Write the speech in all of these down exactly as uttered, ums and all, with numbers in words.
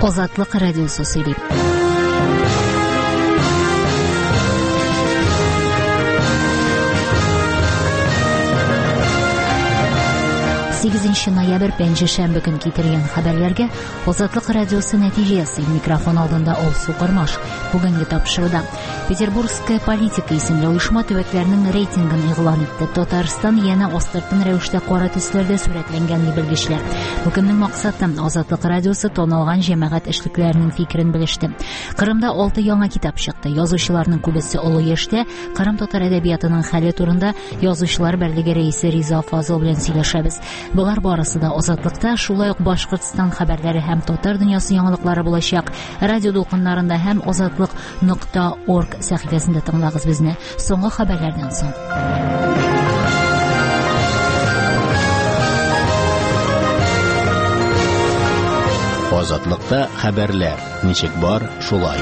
Азатлык радиосы сөйли. сигезенче ноябрь пәнҗе шәмбе көн китерелгән хәбәрләргә Азатлык радиосы нәтиҗәсе микрофон алдында Алсу Кармаш. Бүгенге тапшыруда Петербургская политика исемле оешма төбәкләрнең рейтингын игълан итте. Татарстан яна астыртын рәвештә кара төсләрдә сурәтләнгән дип белгечләр. Бүгеннең максаты Азатлык радиосы тоналган җәмәгать эшлекләренең фикерен белеште. Кырымда алты яңа китап чыкты. Язучыларның күбесе олы яшьтә. Кырым татар әдәбиятының хәле турында Язучылар берлеге рәисе Риза Фазыл белән сөйләшәбез. Булар барысы да Азатлыкта, шулай ук Башкортстан хәбәрләре һәм татар дөньясы яңалыклары булачак. Радио дулкыннарында һәм азатлык нокта орг сәхифәсендә тыңлагыз безне. Соңгы хәбәрләрдән соң. Азатлыкта хәбәрләр. Ничек бар, шулай.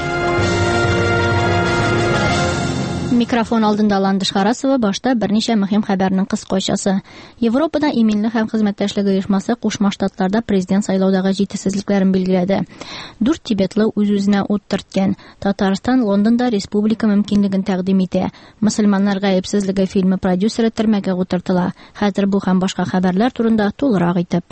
Микрофон алдында Ландыш Харасова, башта берничә мөһим хәбәрнең кыскачасы. Европада иминлек һәм хезмәттәшлек оешмасы Кушма Штатларда президент сайлаудагы җитешсезлекләрен билгеләде. Дүрт тибетлы үз-үзенә ут төрткән. Татарстан Лондонда республика мөмкинлеген тәкъдим итә. Мөселманнар гаепсезлеге фильмы продюсеры төрмәгә утыртыла. Хәзер бу һәм башка хәбәрләр турында тулырак итеп.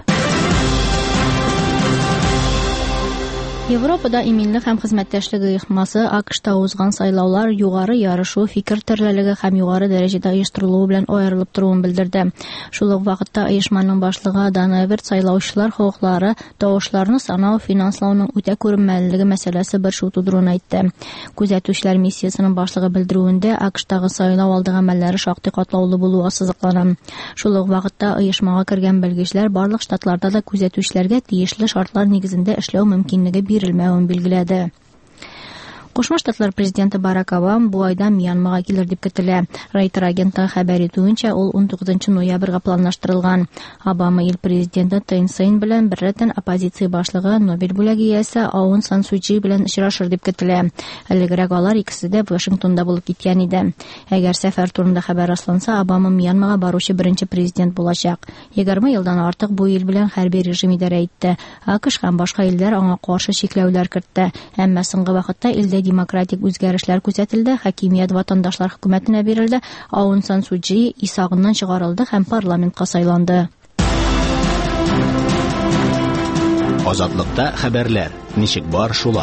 Европада иминлек һәм хезмәттәшлек оешмасы АКШта узган сайлаулар югары ярышу, фикер төрлелеге һәм югары дәрәҗәдә оештырылуы белән аерылып торуын белдерде. Шул ук вакытта оешманың башлыгы Данаверт сайлаучылар хокуклары, тавышларны санау, финанслауның үтә күренмәлелеге мәсьәләсе бер шул тудыруын әйтте. Күзәтүчләр миссиясының башлыгы белдерүендә АКШтагы сайлау алды гамәлләре шактый катлаулы булуы ассызыклана. Шул ук вакытта оешмага кергән белгечләр барлык штатларда да күзәтүчләргә тиешле шартлар нигезендә эшләү мөмкинлеге бирелмәвен билгеләде. Кушма Штатлар президенты Барак Обама бу айда Мьянмага килер дип көтелә. Рейтер агенты хәбәр итүенчә, ул он тугызынчы ноябрьгә планлаштырылган. Обама ил президенты Тен Сейн белән беррәттән оппозиция башлыгы Нобель бүләге иясе Аун Сан Су Чжи белән очрашыр дип көтелә. Элегрәк алар икесе дә Вашингтонда булып киткән иде. Әгәр сәфәр турында хәбәр расланса, Обама Мьянмага баручы беренче президент булачак. егерме елдан артык бу ил белән хәрби режим идарә итте. АКШ һәм башка илләр аңа каршы чикләүләр кертте. Әмма соңгы вакытта илдә демократик үзгәрешләр күзәтелде, хакимият ватандашлар хөкүмәтенә бирелде, Аун Сан Су Чжи исагыннан чыгарылды һәм парламентка сайланды. Азатлыкта хәбәрләр. Ничек бар, шулай.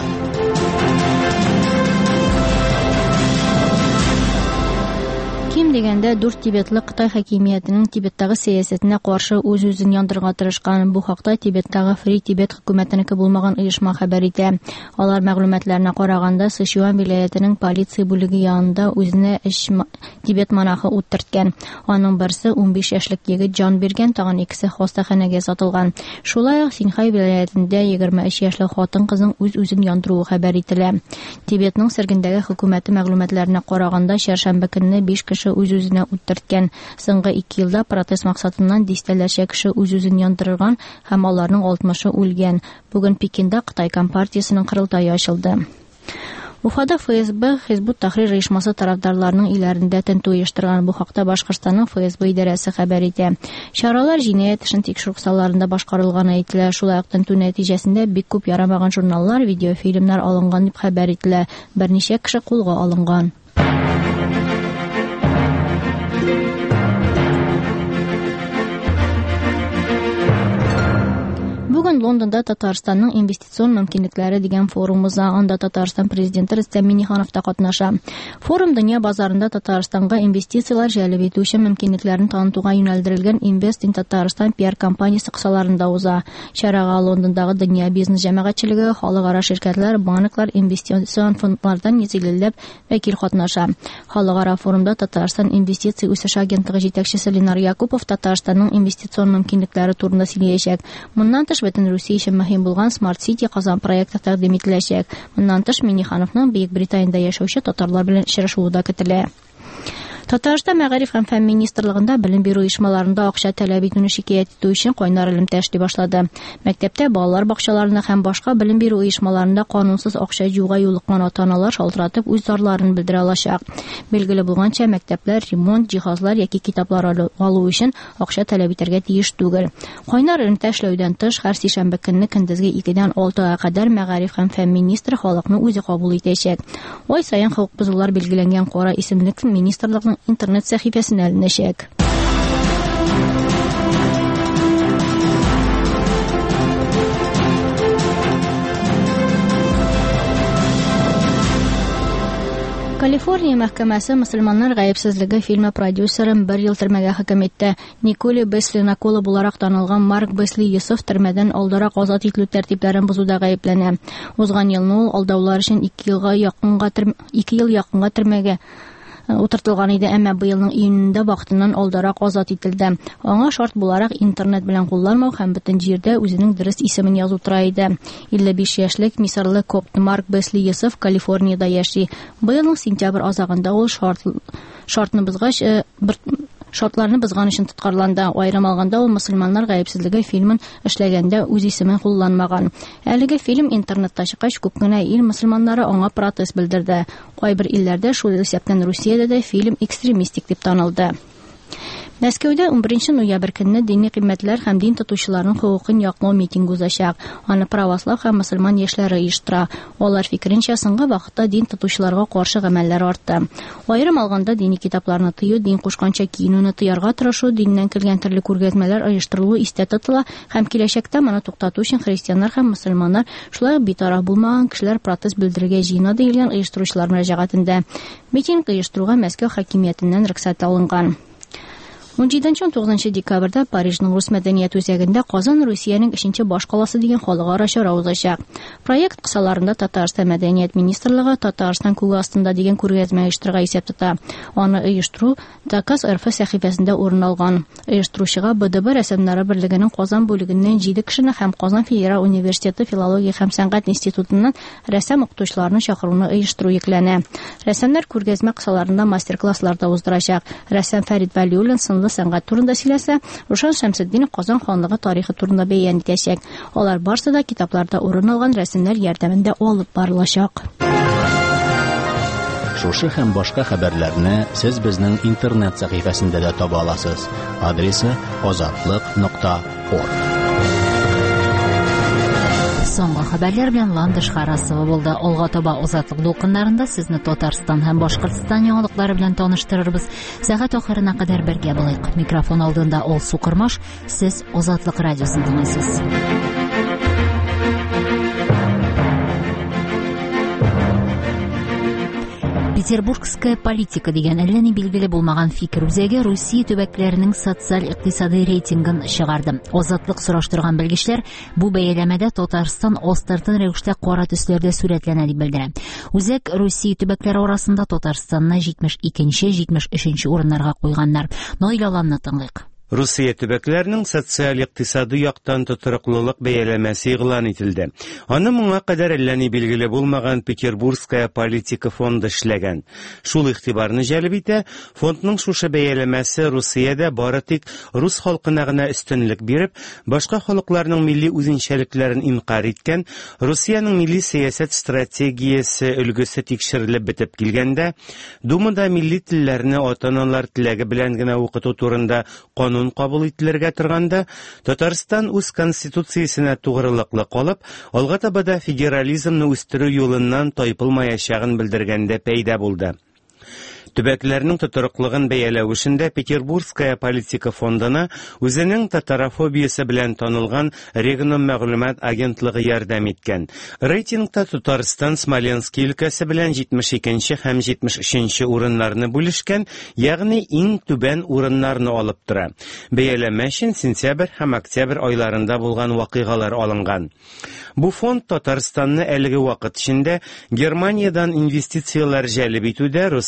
Ким дигәндә дүрт тибетлы Кытай хакимиятенең Тибеттагы сәясәтенә каршы үз-үзен яндырырга тырышкан. Бу хакта Тибеттагы Фри Тибет хөкүмәтенеке булмаган оешма хәбәр итә. Алар мәгълүматларына караганда, Сычуань вилаятының полиция бүлеге янында үзенә эш Тибет монахы ут төрткән. Аның берсе он биш яшьлек егет җан биргән, тагын икесе хастаханәгә сатылган. Шулай ук Синхай вилаятында егерме өч яшьлек хатын-кызның үз-үзен яндыруы хәбәр ителә. Тибетның сөргендәге хөкүмәте мәгълүматларына караганда, чәршәмбе көнне биш кеше үз-үзенә ут төрткән. Соңгы ике елда протест максатыннан дистәләрчә кеше үз-үзен яндырган һәм аларның алтмышы үлгән. Бүген Пекинда Кытай компартиясының кырылтае ачылды. Уфада ФСБ Хизбут Тахрир оешмасы тарафдарларының иләрендә тентү оештырган. Бу хакта Башкортстанның ФСБ идарәсе хәбәр итә. Чаралар җинаять эшен тикшерү салларында башкарылганы әйтелә. Шулай ук тентү нәтиҗәсендә бик күп ярамаган журналлар, видеофильмнар алынган дип хәбәр ителә. Берничә кеше кулга алынган. Бүген Лондонда Татарстанның инвестицион мөмкинлекләре дигән форум уза. Анда Татарстан президенты Рөстәм Миңнеханов та катнаша. Форум дөнья базарында Татарстанга инвестициялар җәлеп итү өчен мөмкинлекләрен танытуга юнәлдерелгән Invest in Татарстан пиар кампаниясе кысаларында уза. Чарага Лондондагы дөнья бизнес җәмәгатьчелеге, халыкара ширкәтләр, банклар, инвестицион фондлардан йөзилләп вәкил катнаша. Халыкара форумда Татарстан инвестиция үсеш агентлыгы җитәкчесе Ленар Якупов Татарстанның инвестицион мөмкинлекләре турында сөйләячәк. Моннан тыш бөтен Русия өчен мөһим булган Smart City Казан проекты тәкъдим ителәчәк. Моннан тыш Миңнехановның Бөек Британияда яшәүче татарлар белән очрашуы да көтелә. Татарстан мәгариф һәм фән министрлыгында белем бирү оешмаларында акча таләп итүне шикаят итү өчен кайнар элемтә эшли башлады. Мәктәптә, балалар бакчаларында һәм башка белем бирү оешмаларында канунсыз акча җыюга юлыккан ата-аналар шалтыратып үз зарларын белдерә алачак. Билгеле булганча, мәктәпләр ремонт, җиһазлар яки китаплар алу өчен акча таләп итәргә тиеш түгел. Кайнар элемтә эшләүдән тыш, һәр сишәмбе көнне көндезге икедән алтыга кадәр мәгариф һәм фән министры халыкны үзе кабул итәчәк. Ай саен хокук бозулар белгеләнгән кара исемлек министрлыкның интернет сәхифәсенә эленәчәк. Калифорния мәхкәмәсе мөселманнар гаепсезлеге фильмы продюсерын бер ел төрмәгә хөкем итте. Николи Бесли Накола буларак танылган Марк Бесли Йосеф төрмәдән алдарак азат ителү тәртипләрен бозуда гаепләнә. Узган елны ул алдаулар өчен ике елга якынга ике ел якынга төрмәгә утыртылган иде, әмма быелның июнендә вакытыннан алдарак азат ителде. Аңа шарт буларак интернет белән кулланмау һәм бөтен җирдә үзенең дөрес исемен язу тора иде. илле биш яшьлек мисырлы копт Марк Бесли Йосеф Калифорниядә яши. Быелның сентябрь азагында ул шарт шартны бозгач бер шартларны бозган өчен тоткарланды. Аерым алганда ул мөселманнар гаепсезлеге фильмын эшләгәндә үз исемен кулланмаган. Әлеге фильм интернетта чыккач, күп кенә ил мөселманнары аңа протест белдерде. Кайбер илләрдә, шул исәптән Русиядә дә фильм экстремистик дип танылды. Мәскәүдә унберенче ноябрь көнне дини кыйммәтләр һәм дин тотучыларның хукукын яклау митинг узачак. Аны православ һәм мөселман яшьләре оештыра. Алар фикеренчә, соңгы вакытта дин тотучыларга каршы гамәлләр артты. Аерым алганда, дини китапларны тыю, дин кушканча киенүне тыярга тырышу, диннән килгән төрле күргәзмәләр оештырылуы истә тотыла һәм киләчәктә моны туктату өчен христианнар һәм мөселманнар, шулай ук битараф булмаган кешеләр протест белдерергә җыена дигән оештыручылар мөрәҗәгатендә. Митинг оештыруга Мәскәү хакимиятеннән рөхсәт алынган. унҗиденче - унтугызынчы декабрьдә Парижның Рус мәдәният үзәгендә Казан Русиянең өченче баш каласы дигән халыкара чара узачак. Проект кысаларында Татарстан мәдәният министрлыгы Татарстан күге астында дигән күргәзмә оештырырга исәп тота. Аны оештыру Такас РФ сәхифәсендә урын алган. Оештыручыга БДБ рәсемнәре берлегенең Казан бүлегеннән җиде кешене һәм Казан Федераль университеты филология һәм сәнгать институтыннан рәсем укытучыларны чакыруны оештыру йөкләнә. Рәсемнәр күргәзмә кысаларында мастер-классларда уздырачак. Рәссам Фәрит Вәлиуллин сынлы сәнгать турында сөйләсә, Рушан Шәмсетдинов Казан ханлыгы тарихы турында бәян итәчәк. Алар барысы да китапларда урын алган рәсемнәр ярдәмендә алып барылачак. Шушы һәм башка хәбәрләрне сез безнең интернет сәхифәсендә дә таба аласыз. Адресы азатлык нокта орг. Соңгы хәбәрләр белән Ландыш Харасова булды. Алга таба Азатлык дулкыннарында сезне Татарстан һәм Башкортстан яңалыклары белән таныштырырбыз. Сәгать ахырына кадәр бергә булыйк. Микрофон алдында Ол Сукырмаш, сез Азатлык радиосын тыңлыйсыз. Петербургская политика дигән әллә ни билгеле булмаган фикер үзәге Русия төбәкләренең социаль-икътисади рейтингын чыгарды. Азатлык сораштырган белгечләр бу бәяләмәдә Татарстан астыртын рәвештә кара төсләрдә сурәтләнә дип белдерә. Үзәк Русия төбәкләре арасында Татарстанны җитмеш икенче - җитмеш өченче урыннарга куйганнар. Наилаланны тыңлыйк. Русия төбәкләренең социаль-икътисади яктан тотрыклылык бәяләмәсе игълан ителде. Аны моңа кадәр әллә ни билгеле булмаган Петербургская политика фонды эшләгән. Шул игътибарны җәлеп итә, фондның шушы бәяләмәсе Русиядә бары тик рус халкына гына өстенлек биреп, башка халыкларның милли үзенчәлекләрен инкар иткән, Русиянең милли сәясәт стратегиясе өлгесе тикшерелеп бетеп килгәндә, Думада милли телләрне ата-аналар теләге белән генә укыту турында канун кабул ителергә торганда, Татарстан үз конституциясенә тугрылыклы калып, алга таба да федерализмны үстерү юлыннан тайпылмаячагын белдергәндә пәйда булды. Төбәкләрнең тотрыклыгын бәяләү эшендә Петербургская политика фондына үзенең татарофобиясе белән танылган Регион мәгълүмат агентлыгы ярдәм иткән. Рейтингта Татарстан Смоленск өлкәсе белән җитмеш икенче һәм җитмеш өченче урыннарны бүлешкән, ягъни иң түбән урыннарны алып тора. Бәяләмә өчен сентябрь һәм октябрь айларында булган вакыйгалар алынган. Бу фонд Татарстанны әлеге вакыт эчендә Германиядән инвестицияләр җәлеп итүдә Русиянең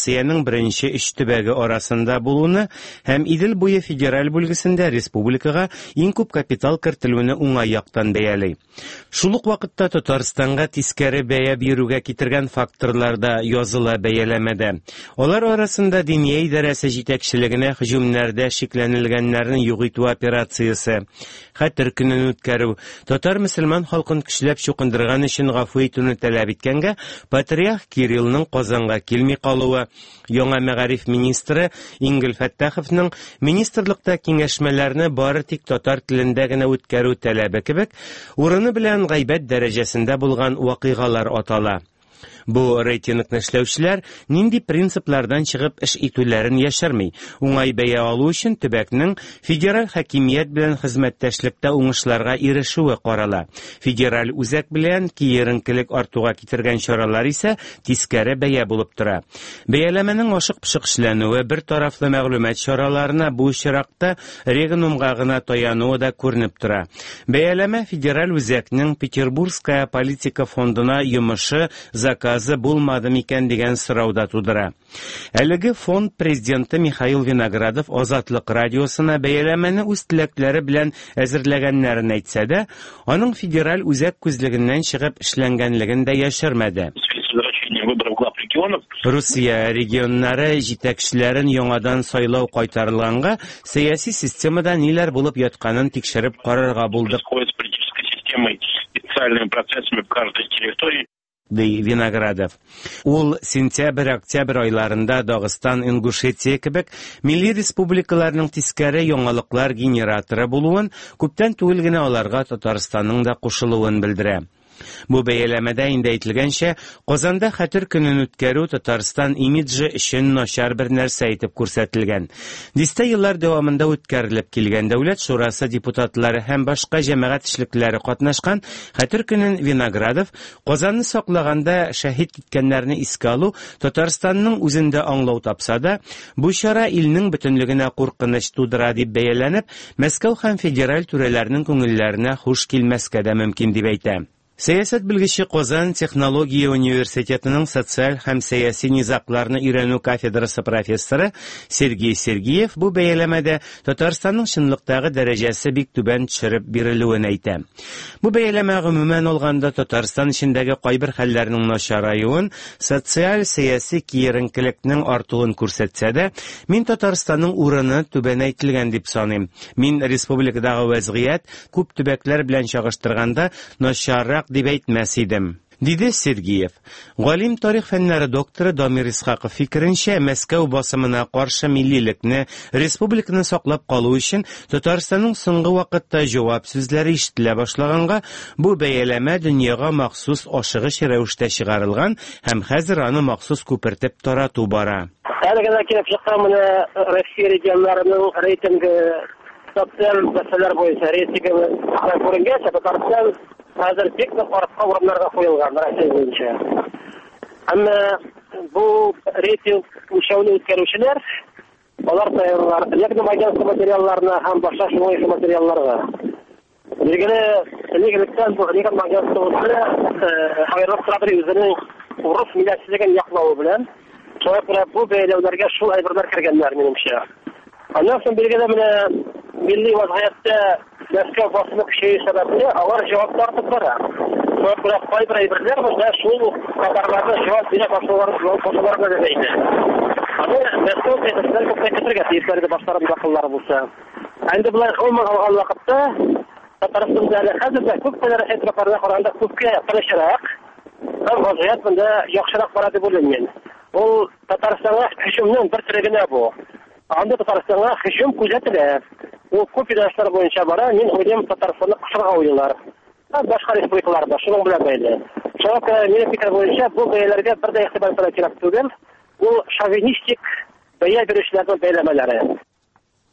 беренче өч төбәге арасында булуны һәм Идел буе федераль бүлгесендә республикага иң күп капитал кертелүне уңай яктан бәяли. Шул ук вакытта Татарстанга тискәре бәя бирүгә китергән факторлар да языла бәяләмәдә. Алар арасында Диния идарәсе җитәкчелегенә һөҗүмнәрдә шикләнелгәннәрне юк итү операциясе, хәтер көнен үткәрү, татар мөселман халкын көчләп чукындырган өчен гафу итүне таләп иткәнгә патриарх Кириллның Казанга килми калуы, яңа мәгариф министры Ингел Фәттаховның министрлыкта киңәшмәләрне бары тик татар телендә генә үткәрү таләбе кебек, урыны белән гайбәт дәрәҗәсендә булган вакыйгалар атала. Бу рейтингны эшләүчеләр нинди принциплардан чыгып эш итүләрен яшерми. Уңай бәя алу өчен төбәкнең федераль хакимият белән хезмәттәшлектә уңышларга ирешүе карала. Федераль үзәк белән киеренкелек артуга китергән чаралар исә тискәре бәя булып тора. Бәяләмәнең ашык-пышык эшләнүе, бер тарафлы мәгълүмат чараларына бу чиракта регенумга гына таянуы да күренеп тора. Бәяләмә федераль үзәкнең Петербургская политика фондына йомышы заказы булмады микән дигән сорауда тудыра. Әлеге фонд президенты Михаил Виноградов Азатлык радиосына бәяләмәне үз теләкләре белән әзерләгәннәрен әйтсә дә, аның федераль үзәк күзлегеннән чыгып эшләнгәнлеген дә яшермәде. Русия регионнары җитәкчеләрен яңадан сайлау кайтарылганга, сәяси системада ниләр булып ятканын тикшереп карарга булдык. Ди Виноградов. Ул сентябрь-октябрь айларында Дагыстан, Ингушетия кебек милли республикаларның тискәре яңалыклар генераторы булуын, күптән түгел генә аларга Татарстанның да кушылуын белдерә. Бу бәяләмәдә инде әйтелгәнчә, Казанда хәтер көнен үткәрү Татарстан имиджы өчен начар бер нәрсә итеп күрсәтелгән. Дистә еллар дәвамында үткәрелеп килгән Дәүләт шурасы депутатлары һәм башка җәмәгать эшлекләре катнашкан хәтер көнен Виноградов Казанны саклаганда шәһид киткәннәрне искә алу Татарстанның үзендә аңлау тапса да, бу чара илнең бөтенлегенә куркыныч тудыра дип бәяләнеп, Мәскәү һәм федераль түрәләрнең күңелләренә хуш килмәскә дә мөмкин дип әйтә. Сәясәт белгече Казан технология университетының социаль һәм сәяси низакларны өйрәнү кафедрасы профессоры Сергей Сергеев бу бәяләмәдә Татарстанның чынлыктагы дәрәҗәсе бик түбән төшереп бирелүен әйтә. Бу бәяләмә гомумән алганда Татарстан эчендәге кайбер хәлләрнең начараюын, социаль сәяси киеренкелекнең артуын күрсәтсә дә, мин Татарстанның урыны түбәнәйтелгән дип саныйм. Мин республикадагы вазгыять күп төбәкләр белән чагыштырганда начаррак дип әйтмәс идем, диде Сергеев. Галим тарих фәннәре докторы Дамир Исхаков фикеренчә, Мәскәү басымына каршы милливлекне, республиканы саклап калу өчен Татарстанның соңгы вакытта җавап сүзләре ишетелә башлаганга, бу бәяләмә дөньяга махсус ашыгыч рәвештә чыгарылган һәм хәзер аны махсус күпертеп тарату бара. Әлегә килеп чыккан менә Россия регионнарының рейтингы социаль мәсьәләләр буенча рейтингы күренгән, Татарстан хәзер бик нык артка урыннарга куелган Россия буенча. Әмма бу рейтинг үлчәүне үткәрүчеләр, алар таярлар, ягъни агентлык материалларына һәм башка шуңай материалларга. Билгеле, легилектән бу агентлык материаллары хайрат сабыр үзенең урыс милләтчелеген яклауы белән, шуңа күрә бу бәяләүләргә шул әйберләр кергәннәр минемчә. Аннан соң билгеле менә милли вазгыятьтә Мәскәү басымы көчәю сәбәпле алар җавап тартып бара. Шуңа күрә кайбер әйберләр менә шул катарларда җавап бирә башлауларына да бәйле. Аны Мәскәү президенты күптән көтәргә тиешләре башларын вакытлары булса. Инде болай гомумән алган вакытта Татарстанда хәзер дә күп кенә әтрәфләргә караганда күпкә тырышрак, һәм вазгыять монда яхшырак бара дип уйлыйм. Ул Татарстанга һөҗүмнең бер төре генә бу. Анда Татарстанга һөҗүм күзәтелә. Ул күп юнәлешләр буенча бара, мин уйлыйм Татарстанны кысырга уйлыйлар. Башка республикаларда шуның белән бәйле. Шуңа күрә минем фикер буенча бу бәяләргә бер дә игътибар итәргә кирәк түгел. Ул шовинистик бәя бирүчеләрнең бәяләмәләре.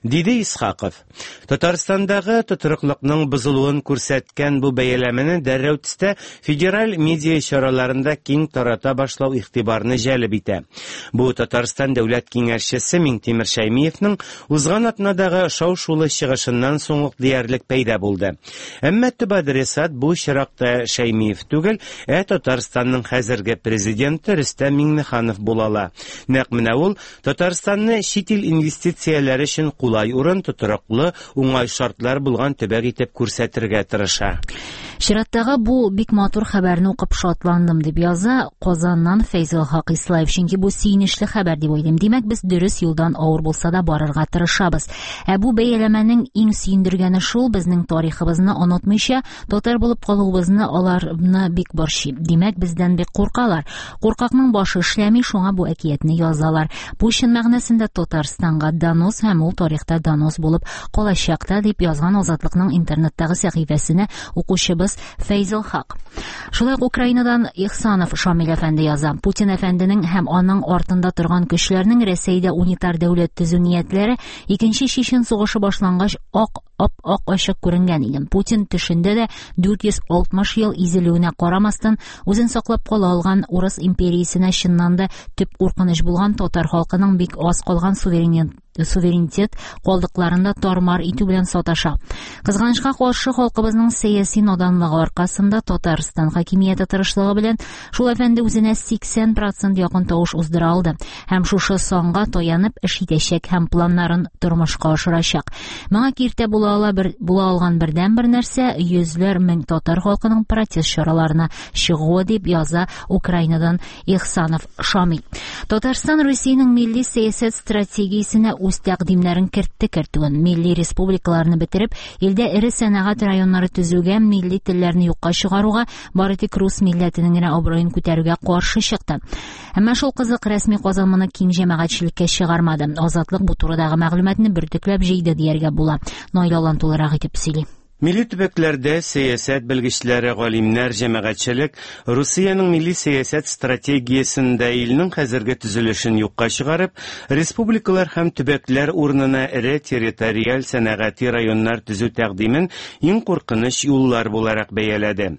диде Исхаков. Татарстандагы тотрыклыкның бузылуын күрсәткән бу бәяләмәне дәррәү төстә федераль медиа чараларында киң тарата башлау игътибарны җәлеп итә. Бу Татарстан дәүләт киңәшчесе Миңтимер Шәймиевның узган атнадагы шау-шулы чыгышыннан соң ук диярлек пәйда булды. Әмма төп адресат бу чиракта Шәймиев түгел, ә Татарстанның хәзерге президенты Рөстәм Миңнеханов булала. Нәкъ менә ул Татарстанны чит ил инвестицияләре өчен кулай урын, тотрыклы, уңай шартлар булган төбәк итеп күрсәтергә тырыша. Чираттагы бу бик матур хәбәрне укып шатландым дип яза Казаннан Фәйзел Хак Ислаев. Чөнки бу сөенечле хәбәр дип уйлыйм. Димәк, без дөрес юлдан авыр булса да барырга тырышабыз. Ә бу бәяләмәнең иң сөендергәне шул, безнең тарихыбызны онытмыйча, татар булып калуыбызны аларны бик борчый. Димәк, бездән бик куркалар. Куркакның башы эшләми, шуңа бу әкиятне язалар. Бу чын мәгънәсендә Татарстанга донос һәм ул тарихта донос булып калачакта дип язган Азатлыкның интернеттагы сәхифәсенә укучыбыз Фәйзел Хак. Шулай Украинадан Ихсанов Шамил әфәнде яза. Путин әфәнденең һәм аның артында торган көчләрнең Рәсәйдә унитар дәүләт төзү ниятләре икенче Чечен сугышы башлангач ак ап-ак ачык күренгән иде. Путин төшендә дә дүрт йөз алтмыш ел изелүенә карамастан үзен саклап кала алган Урыс империясенә чыннан да төп куркыныч булган татар халкының бик аз калган суверенитет суверенитет калдыкларында тармар итү белән саташа. Кызганычка каршы халкыбызның сәяси наданлыгы аркасында Татарстан хакимияте тырышлыгы белән шул әфәнде үзенә сиксән процент якын тавыш уздыра алды һәм шушы санга таянып эш итәчәк һәм планнарын тормышка ашырачак. Моңа киртә була ала бер була алган бердән бер нәрсә йөзләр мең татар халкының протест чараларына чыгуы дип яза Украинадан Ихсанов Шамил. Татарстан Русиянең милли сәясәт стратегиясенә үз тәкъдимнәрен кертте кертүен, милли республикаларны бетереп, илдә ире сәнәгать районнары төзүгә, милли телләрне юкка чыгаруга, бары тик рус милләтенең генә абруен күтәрүгә каршы чыкты. Әмма шул кызык рәсми Казан моны киң җәмәгатьчелеккә чыгармады. Азатлык бу турыдагы мәгълүматны бөртекләп җыйды дияргә була. Наилалан тулырак итеп сөйли. Милли төбәкләрдә сәясәт белгечләре, галимнәр, җәмәгатьчелек Русиянең милли сәясәт стратегиясендә илнең хәзерге төзелешен юкка чыгарып, республикалар һәм төбәкләр урынына эре территориаль сәнәгати районнар төзү тәкъдимен иң куркыныч юллар буларак бәяләде.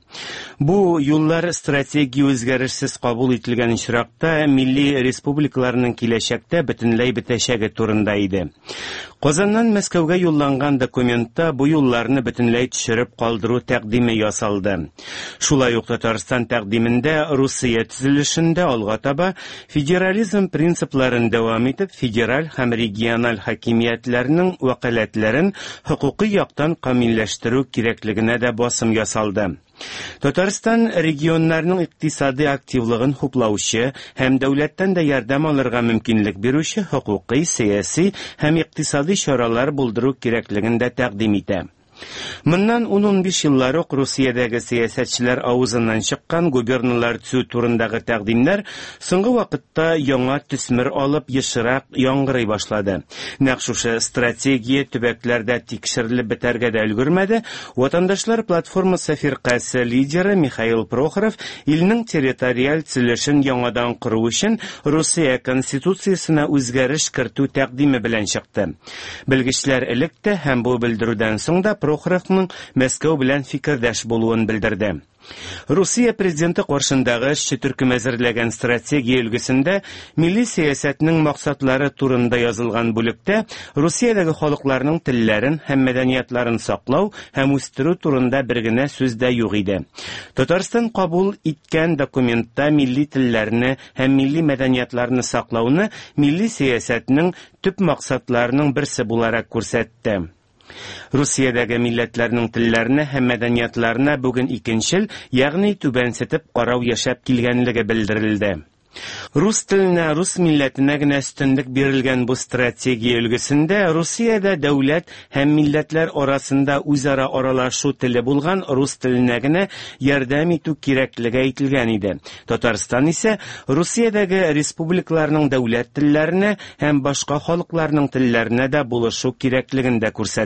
Бу юллар стратегия үзгәрешсез кабул ителгән очракта милли республикаларның киләчәктә бөтенләй бетәчәге турында иде. Казаннан Мәскәүгә юлланган документта бу юлларны бөтенләй төшереп калдыру тәкъдиме ясалды. Шулай ук Татарстан тәкъдимендә Русия төзелешендә алга таба федерализм принципларын дәвам итеп, федераль һәм региональ хакимиятләрнең вәкаләтләрен хокукый яктан камилләштерү кирәклегенә дә басым ясалды. Татарстан регионнарның икътисади активлыгын хуплаучы һәм дәүләттән дә ярдәм алырга мөмкинлек бирүче хокукый, сәяси һәм икътисади чаралар булдыру кирәклеген дә тәкъдим итә. Моннан ун-унбиш еллар ук Русиядәге сәясәтчеләр авызыннан чыккан губерналар төзү турындагы тәкъдимнәр соңгы вакытта яңа төсмер алып ешырак яңгырый башлады. Нәкъ шушы стратегия төбәкләрдә тикшерелеп бетәргә дә өлгермәде. Ватандашлар платформасы фиркасы лидеры Михаил Прохоров илнең территориаль төзелешен яңадан кору өчен Русия конституциясенә үзгәреш кертү тәкъдиме белән чыкты. Белгечләр элек тә һәм бу белдерүдән соң да Прохоровның Мәскәү белән фикердәш булуын белдерде. Русия президенты каршындагы эшче төркем әзерләгән стратегия өлгесендә милли сәясәтнең максатлары турында язылган бүлектә Русиядәге халыкларның телләрен һәм мәдәниятларын саклау һәм үстерү турында бер генә сүз дә юк иде. Татарстан кабул иткән документта милли телләрне һәм милли мәдәниятларны саклауны милли сәясәтнең төп максатларының берсе буларак күрсәтте. Русиядәге милләтләрнең телләрне һәм мәдәниятларына бүген икенчел, ягъни түбәнсетеп карау яшәп килгәнлеге белдерелде. Рус теленә, рус милләтенә генә өстенлек бирелгән бу стратегия өлгесендә Русиядә дәүләт һәм милләтләр арасында үзара аралашу теле булган рус теленә генә ярдәм итү кирәклеге әйтелгән иде. Татарстан исә Русиядәге республикаларның дәүләт телләренә һәм башка халыкларның телләренә дә булышу кирәклеген дә күрсәтте.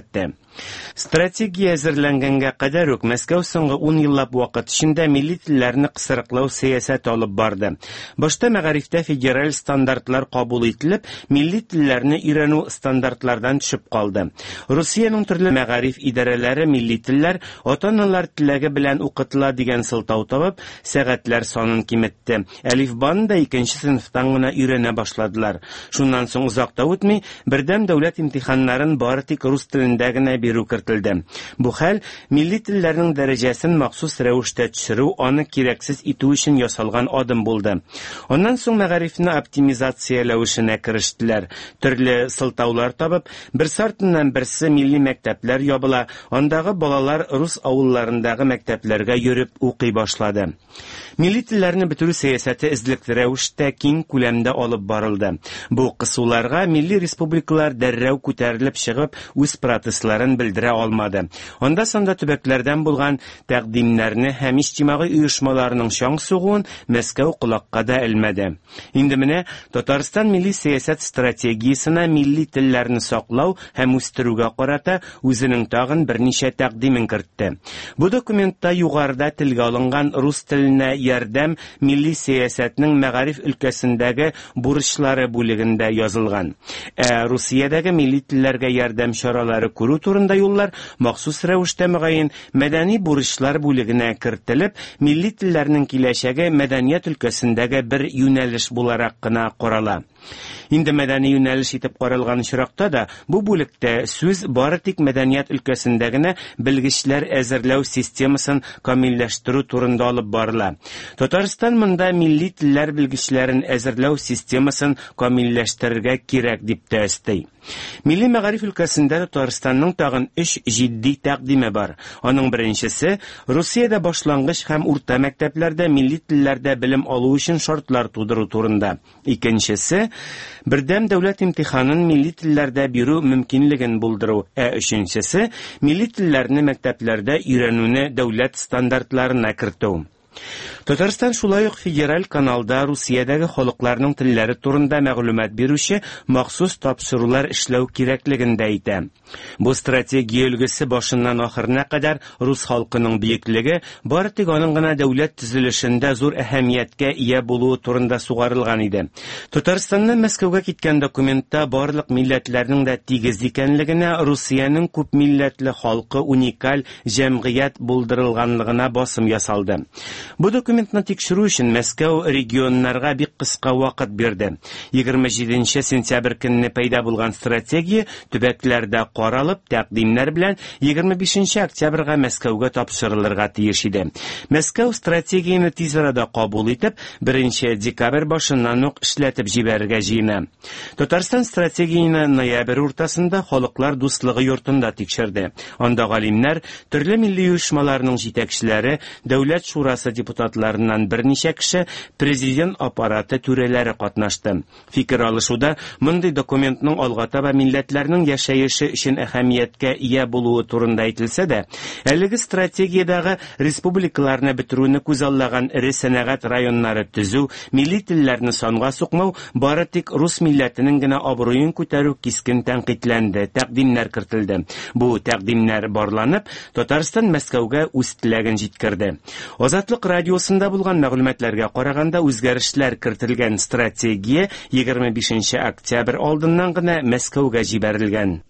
Стратегия әзерләнгәнгә кадәр үк Мәскәү соңгы ун еллап вакыт эчендә милли телләрне кысрыклау сәясәт алып барды. Башта мәгарифтә федераль стандартлар кабул ителеп, милли телләрне өйрәнү стандартлардан төшеп калды. Русиянең төрле мәгариф идарәләре милли телләр ата-аналар теләге белән укытыла дигән сылтау табып, сәгатьләр санын киметте. Әлифбаны да икенче сыйныфтан гына өйрәнә башладылар. Шуннан соң озак та үтми, бердәм дәүләт имтиханнарын бары тик рус телендә генә бирү кертелде. Бу хәл милли телләрнең дәрәҗәсен махсус рәвештә төшерү, аны кирәксез итү өчен ясалган адым булды. Аннан соң мәгарифне оптимизацияләү эшенә керештеләр. Төрле сылтаулар табып, бер сартыннан берсе милли мәктәпләр ябыла, андагы балалар рус авылларындагы мәктәпләргә йөреп укый башлады. Милли телләрне бетерү сәясәте эзлекле рәвештә киң күләмдә алып барылды. Бу кысуларга милли республикалар дәррәү күтәрелеп чыгып, үз протестларын белдерә алмады. Анда санда төбәкләрдән булган тәкъдимнәрне һәм иҗтимагый оешмаларның чаң сугуын Мәскәү колакка да элмәде. Инде менә Татарстан милли сәясәт стратегиясенә милли телләрне саклау һәм үстерүгә карата үзенең тагын берничә тәкъдимен кертте. Бу документта югарыда телгә алынган рус теленә ярдәм милли сәясәтнең мәгариф өлкәсендәге бурычлары бүлегендә язылган. Ә Русиядәге милли телләргә ярдәм чаралары күрү турында юллар махсус рәвештә мөгаен мәдәни бурычлар бүлегенә кертелеп, милли телләрнең киләчәге мәдәният өлкәсендәге бер юнәлеш буларак кына карала. Инде мәдәни юнәлеш итеп каралган чиракта да бу бүлектә сүз бары тик мәдәният өлкәсендә генә белгечләр әзерләү системасын камилләштерү турында алып барыла. Татарстан монда милли телләр белгечләрен әзерләү системасын камилләштерергә кирәк дип тә өстәй. Милли мәгариф өлкәсендә Татарстанның тагын өч җитди тәкъдиме бар. Аның беренчесе Русиядә башлангыч һәм урта мәктәпләрдә милли телләрдә белем алу өчен шартлар тудыру турында. Икенчесе бердәм дәүләт имтиханын милли телләрдә бирү мөмкинлеген булдыру. Ә өченчесе милли телләрне мәктәпләрдә өйрәнүне дәүләт стандартларына кертү. Татарстан шулай ук федераль каналда Русиядәге халыкларның телләре турында мәгълүмат бирүче махсус тапшырулар эшләү кирәклеген дә әйтә. Бу стратегия өлгесе башыннан ахырына кадәр рус халкының бөеклеге бары тик аның гына дәүләт төзелешендә зур әһәмияткә ия булуы турында сугарылган иде. Татарстаннан Мәскәүгә киткән документта барлык милләтләрнең дә тигез икәнлегенә, Русиянең күп милләтле халкы уникаль җәмгыять булдырылганлыгына басым ясалды. Бу документны тикшерү өчен Мәскәү регионнарга бик кыска вакыт бирде. егерме җиденче сентябрь көнне пәйда булган стратегия төбәкләрдә каралып, тәкъдимнәр белән егерме бишенче октябрьгә Мәскәүгә тапшырылырга тиеш иде. Мәскәү стратегияне тиз арада кабул итеп, беренче декабрь башыннан ук эшләтеп җибәрергә җыена. Татарстан стратегияне ноябрь уртасында халыклар дуслыгы йортында тикшерде. Анда галимнәр, төрле милли оешмаларның җитәкчеләре, дәүләт шурасы депутатларыннан берничә кеше, президент аппараты түрәләре катнашты. Фикер алышуда мондый документның алга таба милләтләрнең яшәеше өчен әһәмияткә ия булуы турында әйтелсә дә, әлеге стратегиядәге республикаларны бетерүне күз аллаган эре сәнәгать районнары төзү, милли телләрне санга сукмау бары тик рус милләтенең генә абруен күтәрү кискен тәнкыйтьләнде, тәкъдимнәр кертелде. Бу тәкъдимнәр барланып, Татарстан Мәскәүгә үз теләген җиткерде. Азатлык радиосында булган мәгълүматларга караганда үзгәрешләр кертелгән стратегия егерме бишенче октябрь алдыннан гына Мәскәүгә җибәрелгән.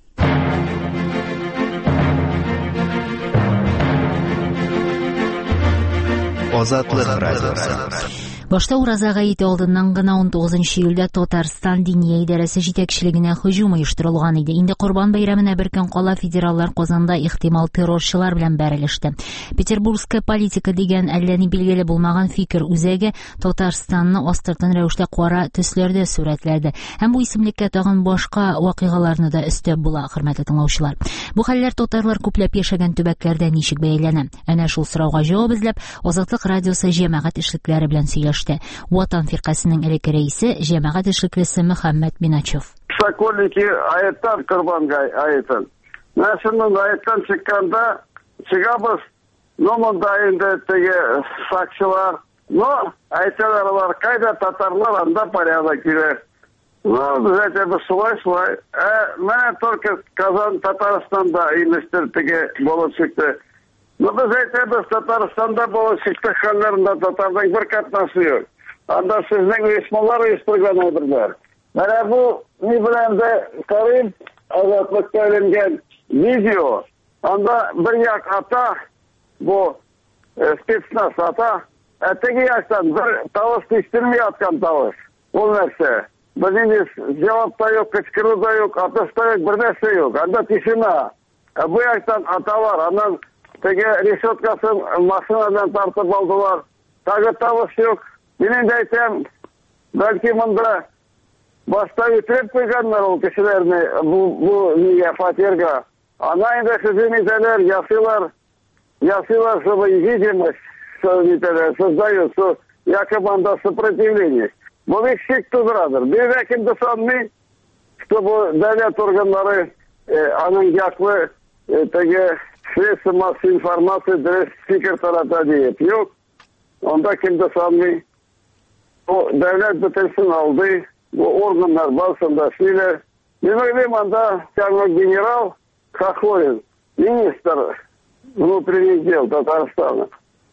Азатлык радиосы. Башта уразага ите алдыннан гына он тугызынчы июльдә Татарстан дини идарәсе җитәкчелегенә һөҗүм оештырылган иде. Инде Корбан бәйрәменә бер көн кала федераллар Казанда ихтимал террорчылар белән бәрелеште. Петербургская политика дигән әллә ни билгеле булмаган фикер үзәге Татарстанны астыртын рәвештә кара төсләрдә сурәтләде. Һәм бу исемлеккә тагын башка вакыйгаларны да өстәп була, хөрмәтле тыңлаучылар. Бу хәлләр татарлар күпләп яшәгән төбәкләрдә ничек бәяләнә? Әнә шул сорауга җавап эзләп, Азатлык радиосы җәмәгать эшлекләре белән сөйләште. Ватан фиркасының элекке рәисе, җәмәгать эшлеклесе Мөхәммәд Биначев. Сокольники аяттан Корбанга аяттан. Нашының аяттан чыкканда чыгабыз, но монда инде теге сакчылар, но айталар кайда татарлар анда порядок кирәк. Ну, знаете, это шулай-шулай. Мене только Казан, Татарстанда имештертіге болып шықты. Ну, біз айтабыз, Татарстанда болып шықты халларында татардың бір қатнасы yok. Анда сіздің ұйышмалар ұйыстырған отырдар. Мене бұл, не білем де, қарайым, азатлықта ілінген видео. Анда бір як ата, бұл спецназ ата, әтеге яқтан бір тавыз тестірмей атқан тавыз. Ол нәрсе. Bizimiz cevap da yok, kıçkırı da yok, atış da yok, bir neyse yok. Anda tişina. E, bu yaktan ata var. Andan peki reşotkasın maşinadan tartıp aldılar. Tağı tavış yok. Benim de aytem, belki bunda başta götürüp koyganlar o kişilerini bu, bu niye fatirga. Ana indi sizin iteler, yasılar, yasılar, чтобы видимость, создают, что якобы анда сопротивление. Bu bir şık tuzradır. Bir vekim de sanmıyor, чтобы devlet organları e, anın yaklı e, tege sırası masası informasyon ders fikir tarafta deyip yok. Onda kim de sanmıyor. O devlet bitirsin aldı. Bu organlar basında şöyle. Bilmem anda yani general Хохловин, министр внутренних дел Татарстана.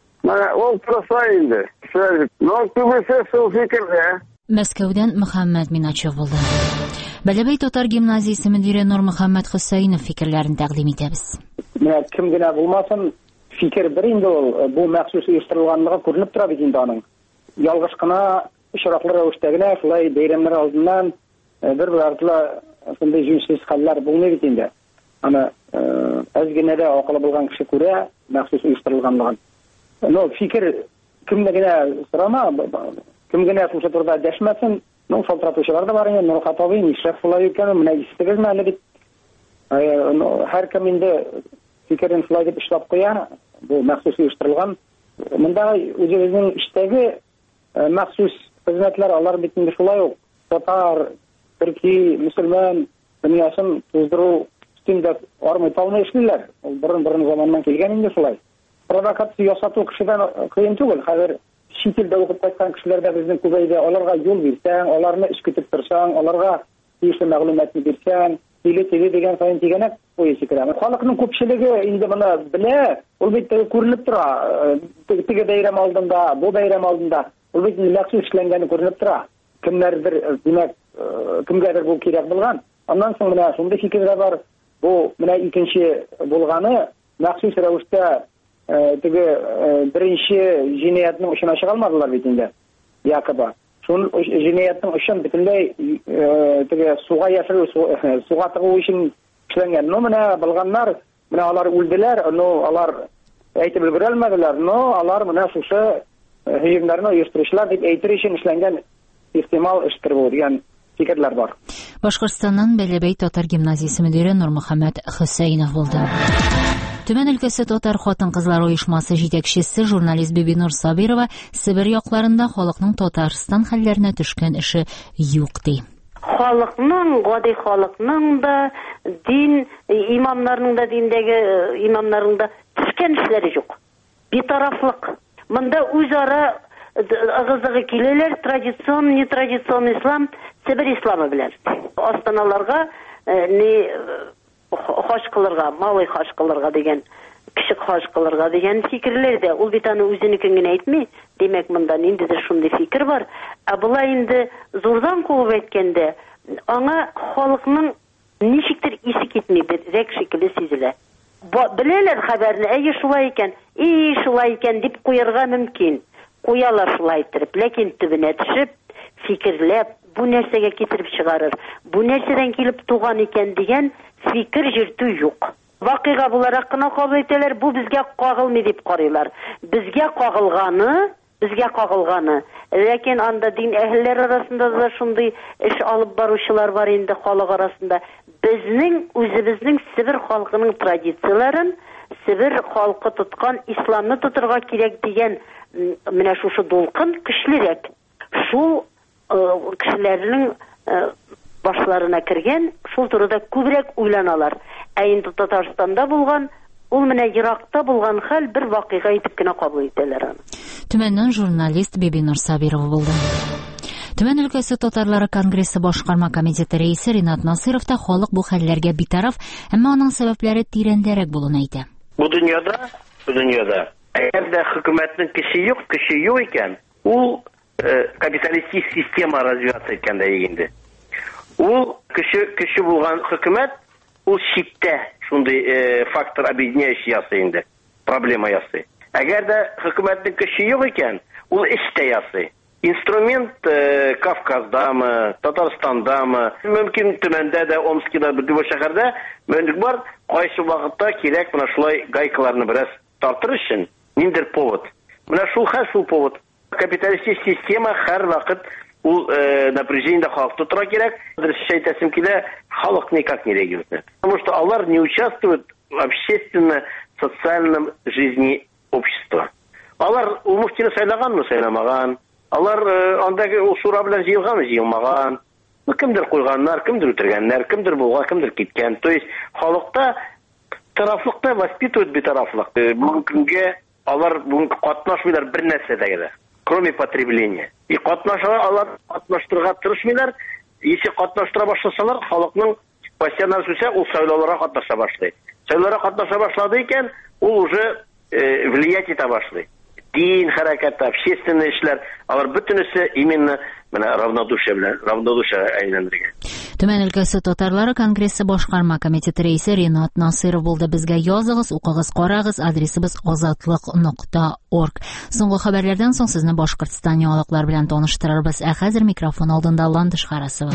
Ол тұрса енді. Но түбісі сол fikirde. Мәскәүдән Мөхәммәд Миначев булды. Бәләбәй татар гимназиясе мөдире Нур Мөхәммәд Хөсәйнов фикерләрен тәкъдим итәбез. Менә кем генә булмасын, фикер бер инде ул, бу махсус оештырылганлыгы күренеп тора бит инде аның. Ялгыш кына очраклы рәвештә генә шулай бәйрәмнәр алдыннан бер-бер артлы шундый җүнсез хәлләр булмый бит инде. Аны аз генә дә акылы булган кеше күрә махсус оештырылганлыгын. Ну, фикер кемне генә сорама, кем генә шушы турыда дәшмәсен, ну, шалтыратучылар да бар инде, ну, хатабый, нишләп шулай икән, менә ишетегезме әле бит. Һәркем инде фикерен шулай дип эшләп куя, бу махсус оештырылган. Монда үзебезнең иштәге махсус хезмәтләр, алар бит инде шулай ук татар, төрки, мөселман дөньясын туздыру өстендә армый талмый эшлиләр. Ул борын-борын заманнан килгән инде шулай. Провокация ясату кешедән кыен түгел. Хәзер чит илдә укып кайткан кешеләр дә безнең күбәйде. Аларга юл бирсәң, аларны эш көтеп торсаң, аларга тиешле мәгълүматны бирсәң, тиле-тиле дигән сайын тигәнәк куй сикерә. Халыкның күпчелеге инде моны белә, ул бит күренеп тора. Теге бәйрәм алдында, бу бәйрәм алдында ул бит махсус эшләнгәне күренеп тора. Кемнәрдер, димәк, кемгәдер бу кирәк булган. Аннан соң менә шундый фикерләр бар. Бу менә икенче булганы махсус рәвештә теге беренче җинаятның очына чыга алмадылар бит инде. Якобы. Шул җинаятның очын бөтенләй теге суга яшыру, суга тыгу өчен эшләнгән. Ну менә булганнар, менә алар үлделәр, ну алар әйтеп өлгерә алмадылар. Ну алар менә шушы һөҗүмнәрне оештыручылар дип әйтер өчен эшләнгән ихтимал эштер бу дигән фикерләр бар. Башкортстаннан Бәләбәй татар гимназиясе мөдире Нур Мөхәммәд Хөсәйнов булды. Түмән өлкәсе татар хатын-кызлар оешмасы җитәкчесе журналист Бибинур Сабирова Себер якларында халыкның Татарстан хәлләренә төшкән эше юк ди. Халыкның, гади халыкның да, дин имамнарның да, диндәге имамнарның да төшкән эшләре юк. Битарафлык. Монда үзара ыгызыгы киләләр, традицион, не традицион ислам, Себер исламы белән. Астаналарга не хаш кылырга, малый хаш кылырга дигән, кичек хаш кылырга дигән фикерләр дә, ул бит аны үзенекен генә әйтми. Димәк, монда ниндидер шундый фикер бар. Ә булай инде зурдан куып әйткәндә, аңа халыкның ничектер исе китми, бирәк шикелле сизелә. Беләләр хәбәрне, әйе шулай икән, и шулай икән дип куярга мөмкин. Куялар шулай итеп, ләкин төбенә төшеп, фикерләп, бу нәрсәгә китереп чыгарыр, бу нәрсәдән килеп туган икән дигән фикер җиртү юк. Вакыйга буларак кына кабул итәләр, бу безгә кагылмый дип карыйлар. Безгә кагылганы, безгә кагылганы. Ләкин анда дин әһелләре арасында да шундый эш алып баручылар бар инде халык арасында. Безнең үзебезнең Себер халкының традицияларын, Себер халкы тоткан исламны тотырга кирәк дигән менә шушы дулкын көчлерәк. Шул кешеләрнең башларына кергән, шул турыда күбрәк уйланалар. Ә инде Татарстанда булган, ул менә еракта булган хәл бер вакыйга итеп кенә кабул итәләр аны. Төмәннән журналист Бибинур Сабирова булды. Төмән өлкәсе татарлары конгрессы башкарма комитеты рәисе Ринат Насыров та халык бу хәлләргә битараф, әмма аның сәбәпләре тирәнрәк булуын әйтә. Бу дөньяда, бу дөньяда әгәр дә хөкүмәтнең көче юк, көче юк икән, ул капиталистик система развиваться иткәндә инде. Ул көче көче булган хөкүмәт, ул читтә шундый фактор объединяющий ясый инде, проблема ясый. Әгәр дә хөкүмәтнең көче юк икән, ул эштә ясый. Инструмент э, Кавказдамы, Татарстандамы, мөмкин Төмәндә дә, Омскида, бер шәһәрдә мөмкин бар, кайсы вакытта кирәк менә шулай гайкаларны бераз тартыр өчен ниндер повод. Менә шул хәл шул повод. Капиталистик система һәр вакыт ул э, напряжениедә халыкта тора кирәк. Дөресчә әйтәсем килә, халык никак не реагирует. Потому что алар не участвуют в общественно-социальном жизни общества. Алар ул мөфтине сайлаганмы, сайламаган? Алар андагы ул шура белән җыелганмы, җыелмаган? Кемдер куйганнар, кемдер үтергәннәр, кемдер булган, кемдер киткән. То есть халыкта тарафлыкта воспитывают битарафлык. Бүген көнгә алар бүген катнашмыйлар бер нәрсәдә, кроме потребления. И катнаша алар катнаштырга тырышмыйлар. Если катнаштыра башласалар, халыкның постоянно үсә, ул сайлауларга катнаша башлый. Сайлауларга катнаша башлады икән, ул уже э, влиять итә башлый. Дин хәрәкәте, общественные эшләр, алар бөтенесе именно менә равнодушие белән, равнодушие әйләндергән. Төмән өлкәсе татарлары конгрессы башкарма комитеты рәисе Ринат Насыров булды. Безгә языгыз, укыгыз, карагыз, адресыбыз азатлык нокта орг. Соңгы хәбәрләрдән соң сезне Башкортстан яңалыклар белән таныштырырбыз. Ә хәзер микрофон алдында Ландыш Харасова.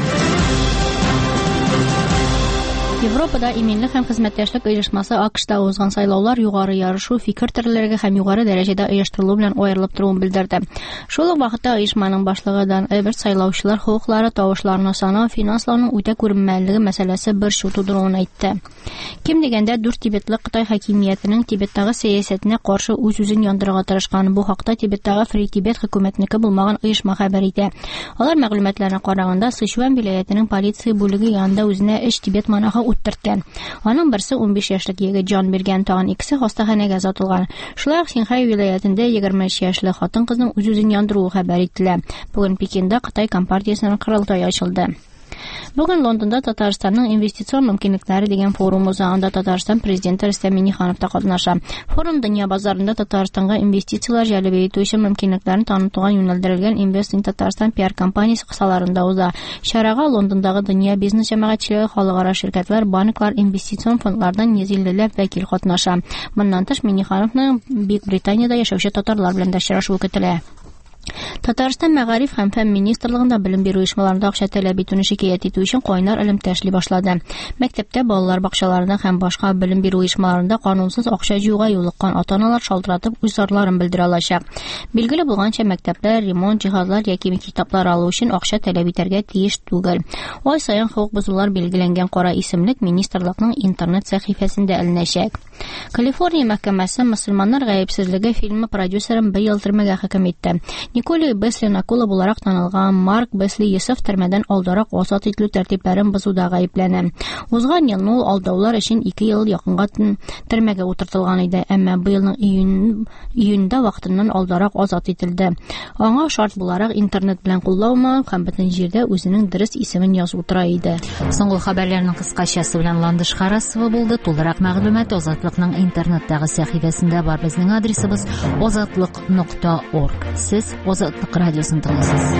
Европада иминлек һәм хезмәттәшлек оешмасы АКШта узган сайлаулар югары ярышу, фикер төрләргә һәм югары дәрәҗәдә оештырылу белән аерылып торуын белдерде. Шул ук вакытта оешманың башлыгы Дан Эберт сайлаучылар хукуклары, тавышларны санау, финанслауның үтә күренмәллеге мәсьәләсе бер шу тудыруын әйтте. Ким дигәндә дүрт Тибетлык Кытай хакимиятенең Тибеттагы сәясәтенә каршы үз-үзен яндырырга тырышкан. Бу хакта Тибеттагы Фри Тибет хөкүмәтнеке булмаган оешма хәбәр итә. Алар мәгълүматларына караганда, Сычуан вилаятының полиция бүлеге янында үзенә өч Тибет монахы үттерткен. Аның берсе ун биш яшьлек егет җан биргән, тагын икесе хастаханәгә озатылган. Шулай ук Синхай вилаятында егерме өч яшьлек хатын-кызның үз-үзен яндыруы хәбәр ителә. Бүген Пекинда Кытай компартиясенең корылтае ачылды. Бүген Лондонда Татарстанның инвестицион мөмкинлекләре дигән форум уза. Анда Татарстан президенты Рөстәм Миңнеханов та катнаша. Форум дөнья базарында Татарстанга инвестициялар җәлеп итү өчен мөмкинлекләрен танытуга юнәлдерелгән Invest in Татарстан пиар компаниясе кысаларында уза. Чарага Лондондагы дөнья бизнес җәмәгатьчелеге, халыкара ширкәтләр, банклар, инвестицион фондлардан йөз иллеләп вәкил катнаша. Моннан тыш Миңнехановның Бөекбританияда яшәүче татарлар белән дә очрашуы көтелә. Татарстан мәгариф һәм фән министрлыгында белем бирү оешмаларында акча таләп итүне шикаят итү өчен кайнар элемтә эшли башлады. Мәктәптә, балалар бакчаларында һәм башка белем бирү оешмаларында канунсыз акча җыюга юлыккан ата-аналар шалтыратып үз зарларын белдерә алачак. Билгеле булганча, мәктәпләр ремонт җиһазлар яки китаплар алу өчен акча таләп итәргә тиеш түгел. Ай саен хукук бозулар белгеләнгән кара исемлек министрлыкның интернет сәхифәсендә эленәчәк. Калифорния мәхкәмәсе мөселманнар гаепсезлеге фильмы продюсерын бер ел төрмәгә хөкем итте. Николи Бесли Накула буларак танылган Марк Бесли Йосеф төрмәдән алдарак азат ителү тәртипләрен бозуда гаепләнә. Узган елны ул алдаулар өчен ике ел якынга төрмәгә утыртылган иде, әмма бу елның июнь июньдә вакытыннан алдарак азат ителде. Аңа шарт буларак интернет белән куллаумы һәм бөтен җирдә үзенең дөрес исемен язу тора иде. Соңгы хәбәрләрнең кыскачасы белән Ландыш Харасова булды. Тулырак мәгълүмат Азатлыкның интернеттагы сәхифәсендә бар. Безнең адресыбыз азатлык нокта орг. Сез Азатлык радиосын тыңлыйсыз.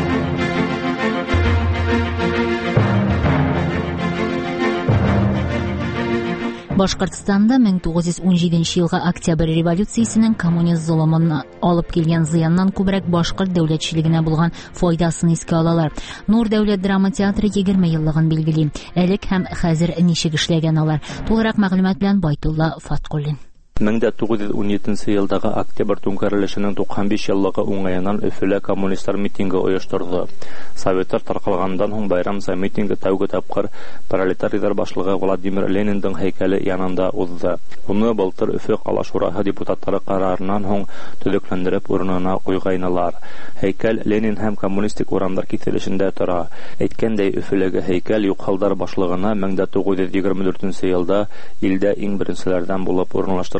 Башкортстанда мең тугыз йөз ун җиденче елгы Октябрь революциясенең коммунист золымын алып килгән зыяннан күбрәк башкорт дәүләтчелегенә булган файдасын искә алалар. Нур дәүләт драма театры егерме еллыгын билгели. Элек һәм хәзер ничек эшләгән алар? Тулырак мәгълүмат белән Байтулла Фаткуллин. мең тугыз йөз ун җиденче елдагы Октябрь түнкәрелешенең туксан биш еллыгы уңаеннан Өфөлә коммунистлар митинги оештырды. Советтар таркалгандан соң байрам сай митинги тәүге тапкыр пролетарийлар башлыгы Владимир Ленинның һәйкәле янында узды. Уны былтыр Өфө кала шураһы депутатлары карарыннан соң төзекләндереп урынына куйганнар. Һәйкәл Ленин һәм коммунистик урамнар киселешендә тора. Әйткәндәй, Өфөләге һәйкәл юкалдар башлыгына мең тугыз йөз егерме дүртенче елда илдә иң беренчеләрдән булып урынлаштырылды.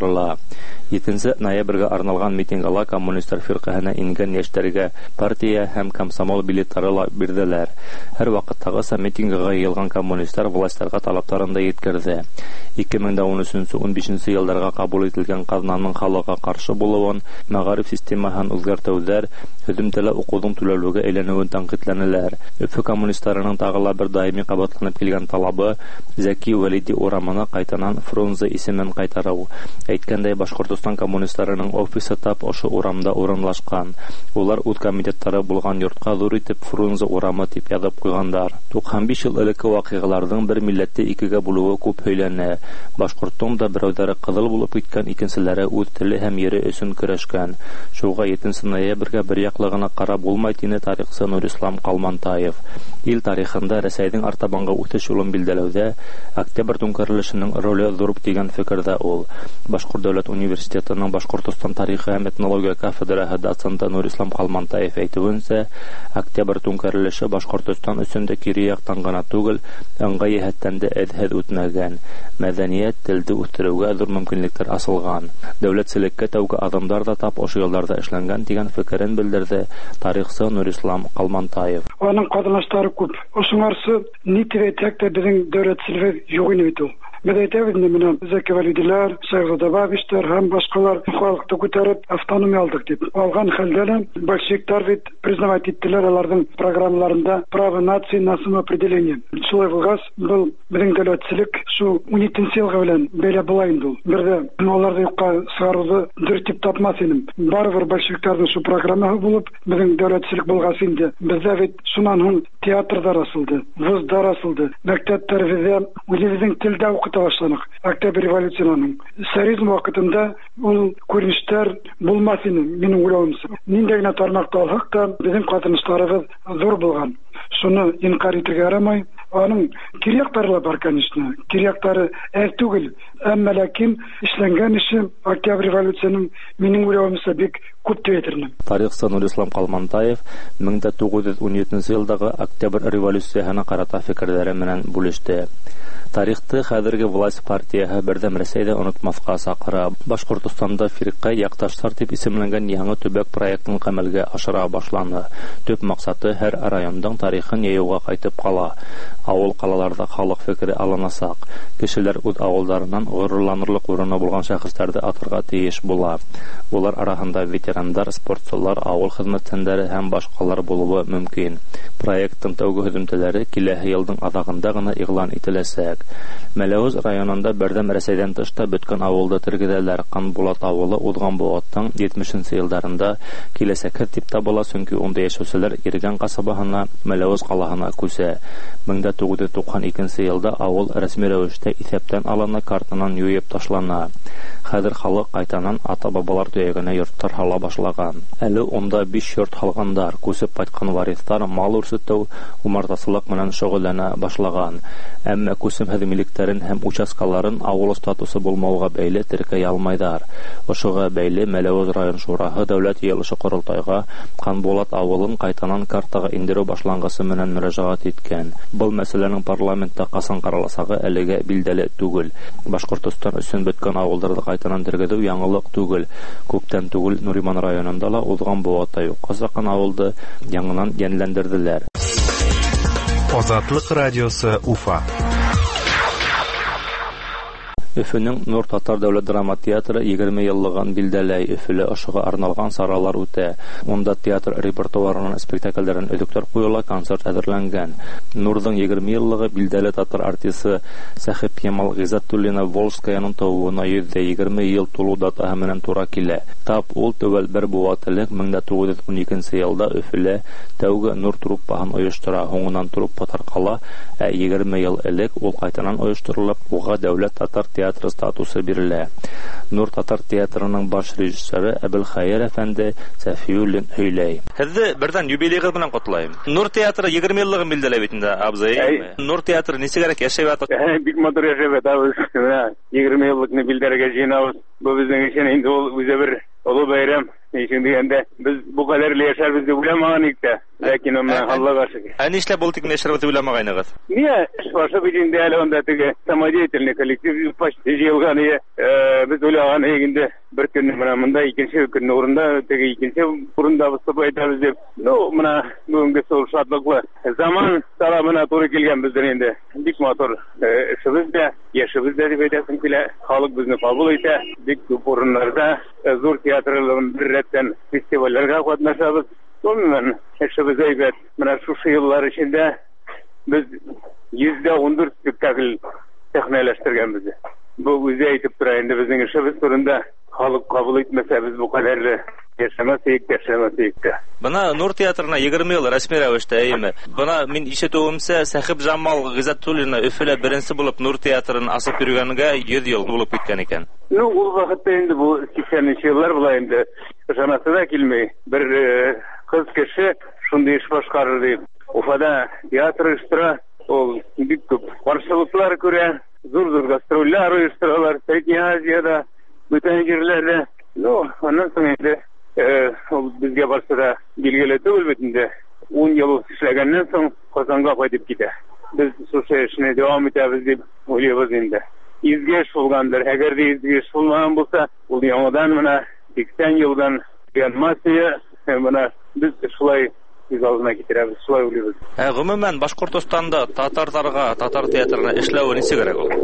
ойыштырыла. Етенче ноябрьгә арналган митингга коммунистлар фиркаһына ингән яшьләргә партия һәм комсомол билетлары ла бирделәр. Һәр вакыттагы митингга йыелган коммунистлар властьларга талапларын да yetkерде. ике мең ун өченче - ун бишенче елларга кабул ителгән Казанның халыкка каршы булуын, мәгариф системаһын үзгәртүләр, һөҗүмтәле укудың түләүгә әйләнүен тәнкыйтьләнәләр. Өфө коммунистларының тагыла бер даими кабатланып килгән талабы Зәки Вәлиди урамына кайтанан Фрунзе исемен кайтару. Әйткәндәй, Башкортстан коммунистларының офисы тап ошо урамда урынлашкан. Улар үз комитетлары булган йортка зур итеп Фрунзе урамы дип язып куйгандар. туксан биш ел элекке вакыйгаларның бер милләтте икегә бүлүе күп һөйләнә. Башкортстан да берәүләре кызыл булып киткән, икенчеләре үз теле һәм йөре өчен көрәшкән. Шуга етенче ноябрьгә бер яклыгына карап булмай дине тарихчы Нурислам Калмантаев. Ил тарихында Рәсәйнең артабанга үтеш юлын билдәләүдә Октябрь түнкәрелешенең роле зур дигән фикердә ул. Башкорт дәүләт университетының Башкортстан тарихы һәм этнология кафедраһы доценты Нурислам Калмантаев әйтүенчә, Октябрь түнкәрелеше Башкортстан өчен дә кире яктан гына түгел, ыңгай җәһәттән дә әдһәд үтмәгән. Мәдәният, телде үстерүгә зур мөмкинлекләр асылган. Дәүләтчелеккә тәүге адымдар да тап ошо елларда эшләнгән дигән фикерен белдерде тарихчы Нурислам Калмантаев. Аның катнашлары күп. Ошоңарсы нитеве тәктә безнең дәүләтчелек юк иде. Biz әйтәбез менә Зәки Вәлидиләр, Шәйх Дабавиштер һәм башкалар халыкты күтәреп автономия алдык дип. Алган хәлдә большевиклар бит признавать иттеләр аларның программаларында право нации на самоопределение. Шулай булгас, бу безнең дәүләтчелек шу ун җиденче елга белән бәйле була инде ул. Бердә аларны юкка сыгаруды дөрт дип тапмас идем. Барыбер большевикларның шу программасы булып, безнең дәүләтчелек булгас инде. Бездә бит шуннан һуң театрда расылды, вузда расылды, мәктәптәрдә үзебезнең телдә башланык. Октябрь революцияның царизм вакытында ул күренештәр булмас иде, минем уйлавымча. Нинди генә тармакта алсак та, безнең катнашларыбыз зур булган. Шуны инкар итәргә ярамый. Аның кирәкләре бар, конечно. Кирәкләре әз түгел. Әмма ләкин эшләнгән эше Октябрь революцияның минем уйлавымча бик күп театрны. Тарихчы Нурислам Калмантаев мең тугыз йөз ун җиденче елдагы Октябрь революциясына карата фикерләре белән бүлеште. Тарихты хәзерге власть партияһы бердәм Рәсәйдә онытмаска сакыра. Башкортстанда фирка якташлар дип исемләнгән яңа төбәк проектын гамәлгә ашыра башланды. Төп максаты һәр районның тарихын яюга кайтып кала. Авыл калаларда халык фикере алынасак, кешеләр үз авылларыннан горурланырлык урыны булган шәхесләрне атырга тиеш була. Булар арасында ветерандар, спортчылар, авыл хезмәткәрләре һәм башкалар булуы мөмкин. Проекттың тәүге һөҗүмчеләре киләсе елның азагында гына игълан ителәсәк. Мәләвез районында бердәм Рәсәйдән тышта бөткән авылда тергеделәр. Канбулат авылы узган буаттың җитмешенче елларында киләсәккә дип табыла, чөнки унда яшәүчеләр Иргән касабаһына, Мәләвез калаһына күсә. мең тугыз йөз туксан икенче елда авыл рәсми рәвештә исәптән алына, картанан юеп ташлана. Хәзер халык кайтанан ата-бабалар төягенә йорттар һала башлаган. Әле унда биш йорт халгандар, күсеп кайткан варислар мал үрсетү, умартасылык менән шөгыльләнә башлаган. Әмма күсемһез милектәрен һәм участкаларын авыл статусы булмауга бәйле теркәй алмайдар. Ошыга бәйле Мәләвез район шураһы дәүләт йыелышы корылтайга Канбулат авылын кайтанан картага индерү башлангысы менән мөрәҗәгать иткән. Бу мәсьәләнең парламентта касан караласагы әлегә билдәле түгел. Башкортстан өчен бөткән авылларда кайтанан тергеү яңалык түгел. Күптән түгел Нуриман районында ла узган буатта юкка саккан авылды яңадан яньләндерделәр. Азатлык радиосы Уфа. Өфөнең Нур Татар дәүләт драма театры егерме еллыгын билдәләй. Өфөлә ошыга арналган саралар үтә. Монда театр репертуарының спектакльләрен өҙөктәр куела, концерт әзерләнгән. Нурның егерме еллыгы билдәле татар артисты Сәхип Ямал Гыйззәтуллина Волжскаяның тууына йөз егерме ел тулу датаһы менән тура килә. Тап ул төгәл бер буат элек мең тугыз йөз ун икенче елда Өфөлә тәүге Нур труппаһын оештыра. Һуңыннан труппа таркала, ә егерме ел элек ул кайтанан оештырылып, уга дәүләт татар театры статусы бирелә. Нур Татар театрының баш режиссеры Әбелхайыр әфәнде Сәфиуллин һөйләй. Һеҙҙе берҙән юбилейығыҙ менән ҡотлайым. Нур театры егерме йыллығын билдәләй бит инде, абзый. Нур театры нисегәрәк йәшәп ята? Бик матур йәшәп ятабыҙ. егерме йыллыҡны билдәргә җыйнабыҙ. Бу безнең өсөн инде ул үзе бер оло бәйрәм. Neyse diyende biz bu kadarıyla yaşar biz de bilamagan ikte. Lakin ama Allah'a şükür. Ani işle boltik neşrabı bilamagaynagat. Niye? Başka bir cinde hele onda tege samadiyetilini kolektif baş yılganı biz uylagан eginde bir gün mana mında ikinci gün orunda tege ikinci burunda Mustafa aytабыз dep. No mana bugünkü soruşatlıkla zaman tarafına doğru gelgen bizden endi. Bik motor işimiz de yaşımız da dep aytaсын bile halk bizni kabul ete. Bik burunlarda zor tiyatroların bir retten festivallerge katnaşabız. Ondan işimiz aybet. Mana şu yıllar içinde biz yüzde on dört spektakl tekneleştirgenmiz. Bu bize aytıp durayında bizning işimiz turunda halk kabul etmese biz bu kadarlı yaşamasayık, yaşamasayık da. Bana Nur Teatrına yigirme yıl resmi ravishda aymi. Bana min işetowimsa Sahib Jamal G'izatulina öfele birinchi bulup Nur Teatrını asıp yürüganiga yüz yıl bulup ketgan ekan. No, u vaqtda endi bu seksenінші yıllar bular endi janası da kelmey. Bir kız kishi shunday ish boshqarar deb Ufada teatr uyushtirib, ol bik ko'p qarshiliklar ko'ra, zo'r-zo'r gastrollar uyushtiradilar. Sayki Aziyada, butun yerlarda. No, ondan so'ng endi bizga boshqa belgili bo'lib bitdi. o'n yil ishlagandan so'ng Qozonga qaytib ketdi. Biz shu ishni davom etamiz deb o'ylaymiz endi. Izga ish bo'lgandir. Agar de izga ish bo'lmagan bo'lsa, u yangidan mana seksen yildan kelgan massiya mana biz shulay biz aldına getiremiz, şulay oluyoruz. E, gümümen Başkortostan'da Tatarlarga, Tatar teatrına işlevi nesi gerek oldu?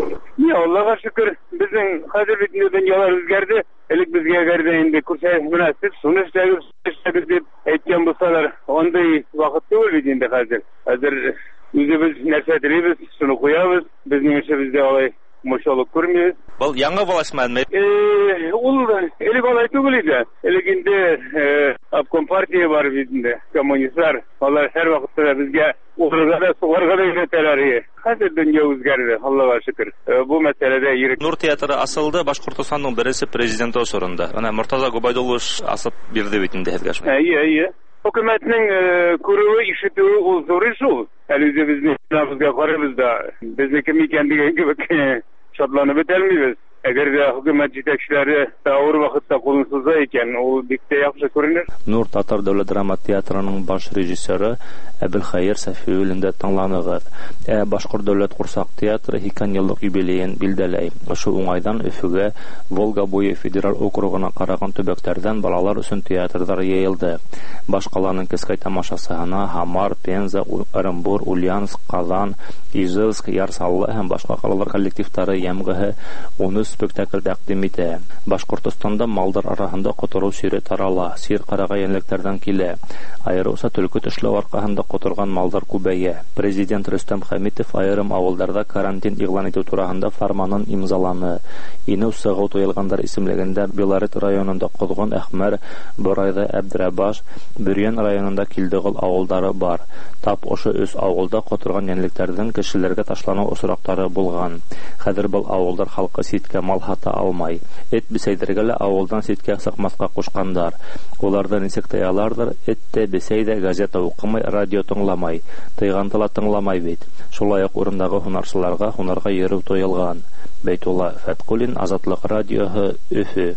Ya Allah'a şükür bizim hazır bitmiyor dünyalar özgerdi. Elik bizge gerdi indi kursaya münasip. Şunu işleyiz, işleyiz deyip etken bulsalar. Onday vakit değil indi hazır. Hazır yüzümüz nerse diliyiz, şunu koyarız. Bizim işimizde olay moşoluk kurmuyoruz. Bal yanga balaşmadı mı? Eee, ol elik olay tügülüydü. Elikinde Abkom partiye var bizinde, komünistler. Onlar her vakitte bizge uğurga da suğurga da yöneteler. Hazır dünya özgerdi, Allah'a şükür. E, bu meselede yirik. Nur Teatrı asıldı, Başkortostan'ın birisi prezidenti o sorunda. Ana Murtaza Gubaydulluş asıp birdi bitinde hezgaşma. İyi, iyi. Hükümetinin e, kuruğu işitiği o zor iş o. Elbette biz ne bizge kararız da. Biz kimi kendi gibi şatlanıp etelmiyoruz. Eğer de hükümet yetekçileri ağır vakitte kolunsuzda iken o dikte yaxşı görünür. Nur Tatar Devlet Drama Teatrının baş rejissörü Əbülxayır Səfiyyülündə tanlanığız. E, Başqur Devlet Qursaq Teatrı hikan yıllık yubileyin bildeley. Şu uңайdan Öfüge, Volga boyu Federal Okruguna qarağan töbəklərdən balalar üçün teatrlar yayıldı. Başqalarının keskay tamaşasıhına Hamar, Penza, Orembur, Ulyansk, Kazan, Ijevsk, Yarsallı hem başqa qalalar kollektivləri yəmğıhı on üç spektakl təqdim etdi. Başkortostanda malдар arasında qotoru siri tarala, sir qarağa yeniliklərdən kile. Ayırıqsa tülkü tüşlü arqasında qoturğan malдар kubeye. Prezident Rüstem Xamitov ayırım avullarda karantin ilan etu turağında farmanın imzalanı. Yeni ussağı toyulğanlar isimligində Belarit rayonunda Qozğon Əxmər, Borayda Əbdirabaş, Büryen rayonunda Kildiğil avulları var. Tap oşu öz avulda qoturğan yeniliklərdən kişilərə taşlanan osuraqları bulğan. Xədir бұл avulдар xalqı sitke mal hata almay. Et biseydirgələ avuldan sitke sıqmasqa qoşqanlar. Onlardan insektayalardır, et de biseydə gazeta oqımay, radio tыңламай. Tıyğantıla tыңламай bет. Şolayaq orundağı hunarçılarga hunarga yürü toyulğan. Beytullah Fətqulin, Azadlıq Radiohu, Öfü.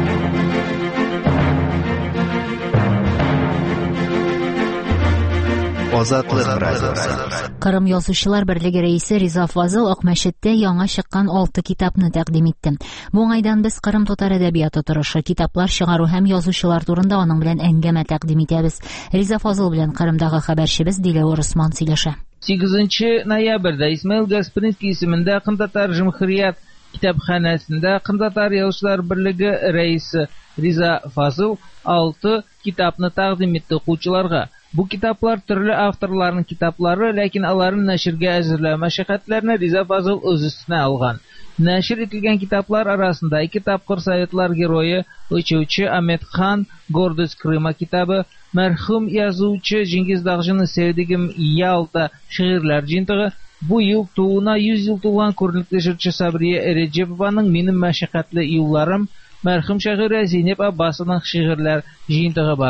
Азатлык радиосы. Кырым Язучылар берлеге рәисе Риза Фазыл Акмәшеттә яңа чыккан алты китапны тәкъдим итте. Бу уңайдан без Кырым татар әдәбияты торышы, китаплар чыгару һәм язучылар турында аның белән әңгәмә тәкъдим итәбез. Риза Фазыл белән Кырымдагы хәбәрчебез Диләвар Усман сөйләшә. сигезенче ноябрьдә Исмаил Гаспринский исемендә Кырым татар җәмгыять китапханәсендә Кырым татар язучылар берлеге рәисе Риза Фазыл алты китапны тәкъдим итте укучыларга. Bu kitaplar türlü avtorlarning kitaplari, lekin alарны нәшргә әзерләү мәшәкатьләрне Риза Фазыл үз өстенә алган. Нәшр ителгән китаплар арасында ике тапкыр Советлар герое Учучы Аметхан Гордость Крыма китабы, мәрхүм язучы Җиңгиз Дагҗының Sevdigim Ялта шигырьләр җыентыгы, бу ел тууына йөз ел тулган күренекле җырчы Сабрия Эрежепованың Минем мәшәкатьле юлларым, мәрхүм шагыйрә Зинеп Аббасованың шигырьләр җыентыгы бар.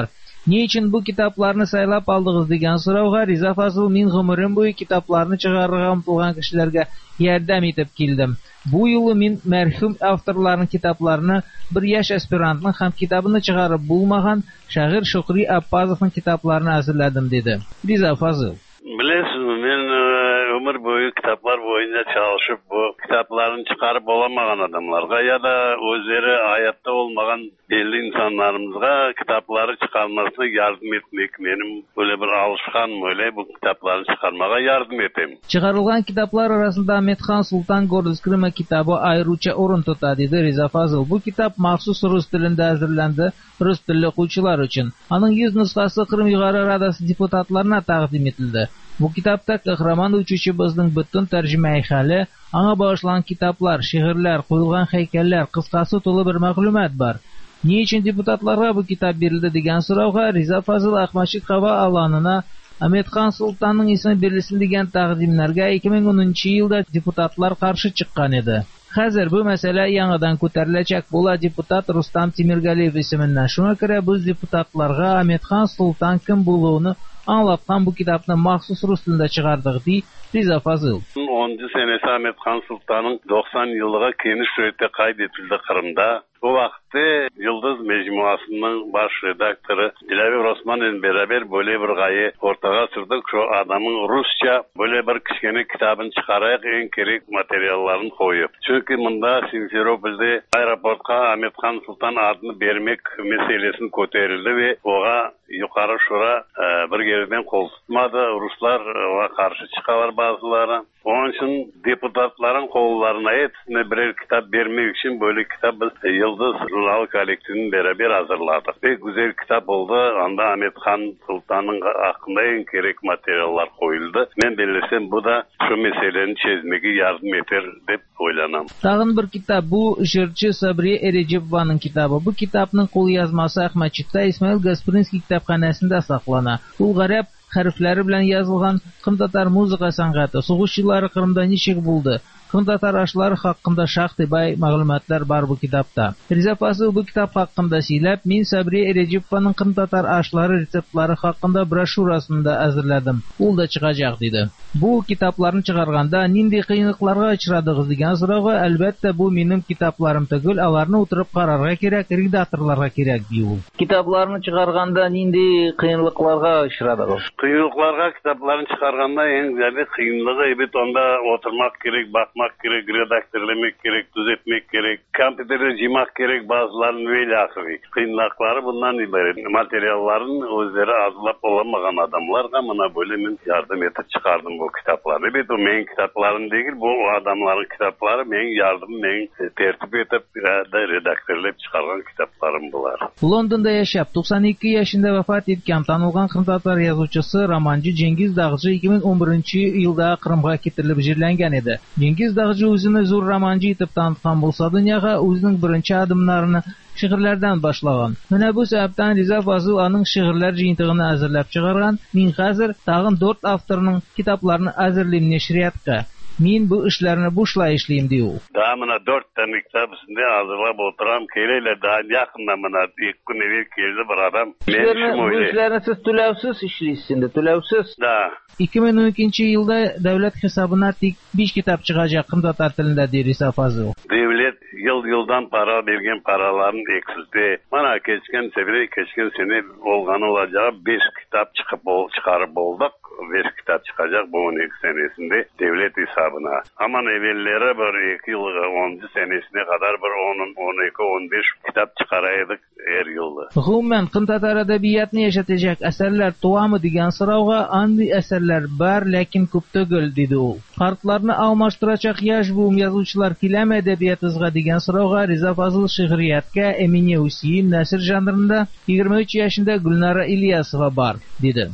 Ни өчен бу китапларны сайлап алдыгыз дигән сорауга Риза Фазыл: мин гомерем буе китапларны чыгарырга омтылган кешеләргә ярдәм итеп килдем. Бу юлы мин мәрхүм авторларның китапларны, бер яшь аспирантның һәм китабыны чыгарып булмаган шагыйрь Шукри Аппазовның китапларны әзерләдем, диде Риза Фазыл. Bilesizmi, men ömür boyu kitaplar boyunca çalışıp bu kitaplarını çıkarıp olamayan adamlarga ya da özleri hayatta olmayan belli insanlarımızga kitapları çıkarmasına yardım etmek benim böyle bir alışkanım, öyle bu kitapları çıkarmaya yardım eteyim. Çıkarılgan kitaplar arasında Ahmetxan Sultan Gordiskirma kitabı ayrıca orun tuta, dedi Riza Fazıl. Bu kitap mahsus Rus tilinde hazırlandı, Rus tilli okuyucular için. Onun yüz nüshası Kırım Yukarı Radası deputatlarına takdim edildi. Bu kitapta kahraman uçuşumuzun bütün tercüme hali, ana bağışlanan kitaplar, şiirler, koyulgan heykeller, kıskası tolu bir maklumat var. Niçin deputatlara bu kitap verildi degan so'rovga Riza Fazıl Ahmaşit hava alanına Ahmetxan Sultan'ın ismi verilsin degan taqdimlarga ikki ming o'ninchi yilda deputatlar qarshi chiqqan edi. Hozir bu masala yangidan ko'tarilajak. Bo'la deputat Rustam Timirgaliyev ismidan. Shunga ko'ra biz deputatlarga Ahmetxan Sultan kim bo'lganini anlatgan bu kitapni maxsus rus tilida chiqardik, deydi Riza Fazıl. onuncu senesi Ahmetxan Sultan'ın doksan yıllığa geniş surette kaydetildi Kırım'da. O vakti Yıldız Mecmuası'nın baş redaktörü Dilavir Osman'la beraber böyle bir gaye ortaya sürdük. Şu adamın Rusça böyle bir kişinin kitabını çıkararak en gerek materyallerini koyup. Çünkü bunda Simferopol'de aeroportka Ahmetxan Sultan adını vermek meselesini koterildi ve oğa yukarı şura e, bir yerden kol tutmadı. Ruslar oğa karşı çıkarlar bazıları. Onun için deputatların kollarına hepsine birer kitap vermek için böyle kitap Yıldız Rural Kolektifinin beraber hazırladık. Pek güzel kitap oldu. Anda Ahmetxan Sultan'ın hakkında en gerek materyaller koyuldu. Ben bilirsem bu da şu meseleni çözmeye yardım eder dep oylanam. Tağın bir kitap bu jırçı Sabriye Erecevovanın kitabı. Bu kitabın kol yazması Ahmaçit'ta İsmail Gasprinskiy kitapxanasında saklana. Bu garip harfleri bilen yazılgan Kırım Tatar muzika sanatı, soğuş yılları Kırım'da nişik buldu. Kırım Tatar aşıları hakkında şaxtı bay maglumatlar var bu kitapta. Riza Fazıl bu kitap hakkında siylep, min Sabriye Erecevovanın Kırım Tatar aşıları reseptleri hakkında broşurasını da hazırladım. Ul da çıkacak, dedi. Bu kitaplarını çıkarganda nindi kıyınlıklarga uçradığız degan so'rovga albatta bu mening kitaplarım tugul, alarni o'tirib qararga kerak, redaktorlarga kerak, deydi. Kitaplarını çıkarganda nindi kıyınlıklarga uçradığız? Kıyınlıklarga kitaplarını çıkarganda en güzeli kıyınlığı evet onda oturmak gerek, bakmak gerek, redaktörlemek gerek, düzeltmek gerek, kompütere cimak gerek, bazılarının öyle akıbı. Kıyınlıkları bundan ibaret. Materyallerin özleri azlap olamayan adamlar da bana böyle min yardım edip çıkardım bu kitapları. Evet o benim kitaplarım değil, bu adamların kitapları benim yardım, benim tertip edip redaktörlep çıkargan kitaplarım bunlar. London'da yaşap doksan ikki yaşında vefat etken tanılgan Kırım Tatar yazıcısı, romancı Cengiz Dağcı ikki ming o'n birinchi yılda Kırımga ketirilib jirlangan edi. Cengiz Dağcı o'zini zo'r romancı etib tanıtgan bo'lsa, dunyoga o'zining birinchi adımlarını şiirlerden başlagan. Mana bu sebepten Riza Fazıl onun şiirler jiyintigini hazırlab chiqargan. Men hozir tag'in dört avtorning kitaplarını hazırlayım neşriyatga. Men bu işlerini boşlay işleyim diyor. Daha mana dört tane kitap üstünde hazırlab oturam. Keleyle daha yakında mana ilk gün evvel keldi bir adam. Bu işlerini siz tülevsiz işleysiniz, tülevsiz. Da. ikki ming o'n ikkinchi yılda devlet hesabına tek beş kitap çıkacak Kırım Tatar tilinde, diyor Riza Fazıl. Devlet yıl yıldan para vergen paraların eksildi. Mana geçken sefere, geçken sene olgan olacağı beş kitap çıkıp çıkarıp olduk. beş kitap çıkacak bu on iki senesinde devlet hesabına. Ama evvellere bir iki yıl, onuncu senesine kadar bir on, on iki, on beş kitap çıkaraydık her yılda. Umuman Kırım Tatar edebiyatını yaşatacak eserler tuamı degan so'rovga andi eserler var, lakin ko'p tugul, dedi u. Qartlarni almashtiracak yosh buvim yozuvchilar kelami edebiyatizga degan so'rovga Riza Fazıl shihriyatga Emine Usiy nasr janrida yigirma uch yaşında Gulnara İlyasova var, dedi.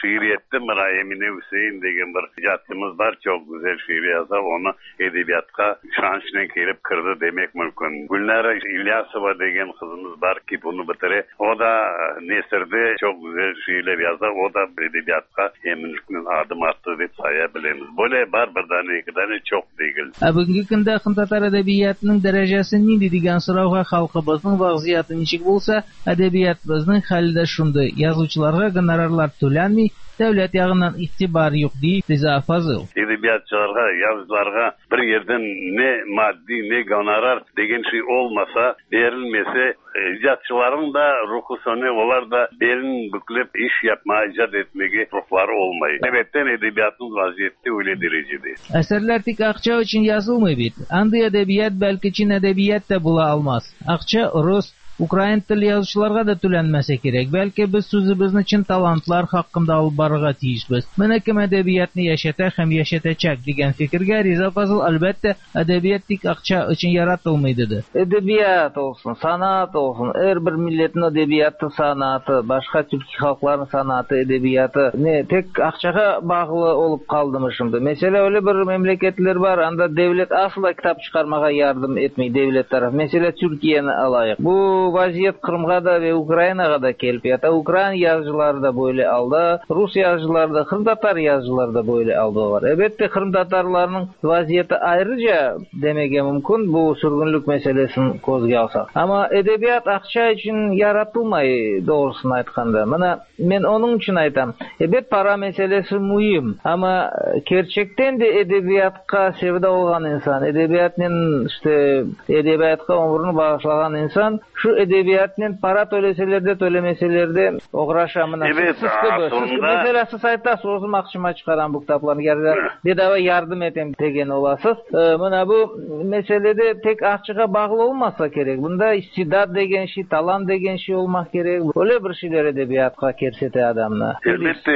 şiiriyette Mira Emine Hüseyin degen bir ijatçımız var. Çok güzel şiir yazar. Onu edebiyatka şansına kelip kırdı demek mümkün. Gülnara İlyasova degen kızımız var ki bunu bitire. O da nesirde çok güzel şiirler yazar. O da edebiyatka eminlikten adım attı deyip sayabiliriz. Böyle bar bir tane iki tane çok değil. Bugungi kunda Xın tatar edebiyatının derecesi nindi degan so'rovga xalqimizning vaziyati nechik bo'lsa, edebiyatımızın hali de şunday. Yazuvchilarga gonorarlar to'lanmay, davlat yag'idan e'tibor yo'q deydi Rizo Fazil. Edebiyatçılarga, yazıcılarga bir yerden ne maddi ne gonorar degen şey olmasa, verilmese, icatçıların da ruhu sonu, onlar da belin büklep iş yapmaya, icat etmeye ruhları olmayı. Ebetten edebiyatımız vaziyette öyle derecede. Eserler tek akça için yazılmıyor bit. Andı edebiyat belki Çin edebiyat da bula almaz. Akça Rus, Ukrayn tilli yazıcılarga da tölenmese kerek. Belki biz sözübüzni Çin talantlar hakkında alıp barıga tiyişbiz. Mene kim edebiyatni yaşata hem yaşatacak degan fikirge Rizo Fazil albatta edebiyat tek akça için yaratılmaydı. Edebiyat olsun, sanat olsun, her bir milletin edebiyatı, sanatı, başka Türk halkların sanatı, edebiyatı ne tek akçaga bağlı olup kaldı şimdi. Mesela öyle bir memleketler var, anda devlet asla kitap çıkarmaya yardım etmeyi devlet tarafı. Mesela Türkiye'ni alayık. Bu vaziyet Kırım'a da ve Ukrayna'ya da kelip yata. Ukrayna yazıcıları da böyle aldı. Rus yazıcıları da, Kırım Tatar yazıcıları da böyle aldı var. Elbette Kırım Tatarlarının vaziyeti ayrıca demege mümkün bu sürgünlük meselesini kozga alsak. Ama edebiyat akça için yaratılmayı doğrusunu aytkanda. Mana men onun için aytam. Evet para meselesi mühim ama gerçekten de edebiyatka sevda olan insan, edebiyatın işte edebiyatka ömrünü bağışlayan insan şu edebiyatın para töleselerde tölemeselerde uğraşamına evet, aslında mesela siz aytta sözüm akşama çıkaran bu kitaplarını geride bedava yardım etem degen olasız. Ee, Mana bu meselede tek akçıga bağlı olmasa gerek. Bunda istidat degen şey, talant degen şey olmak gerek. Öyle bir şeyler edebiyatka kersete adamla. Elbette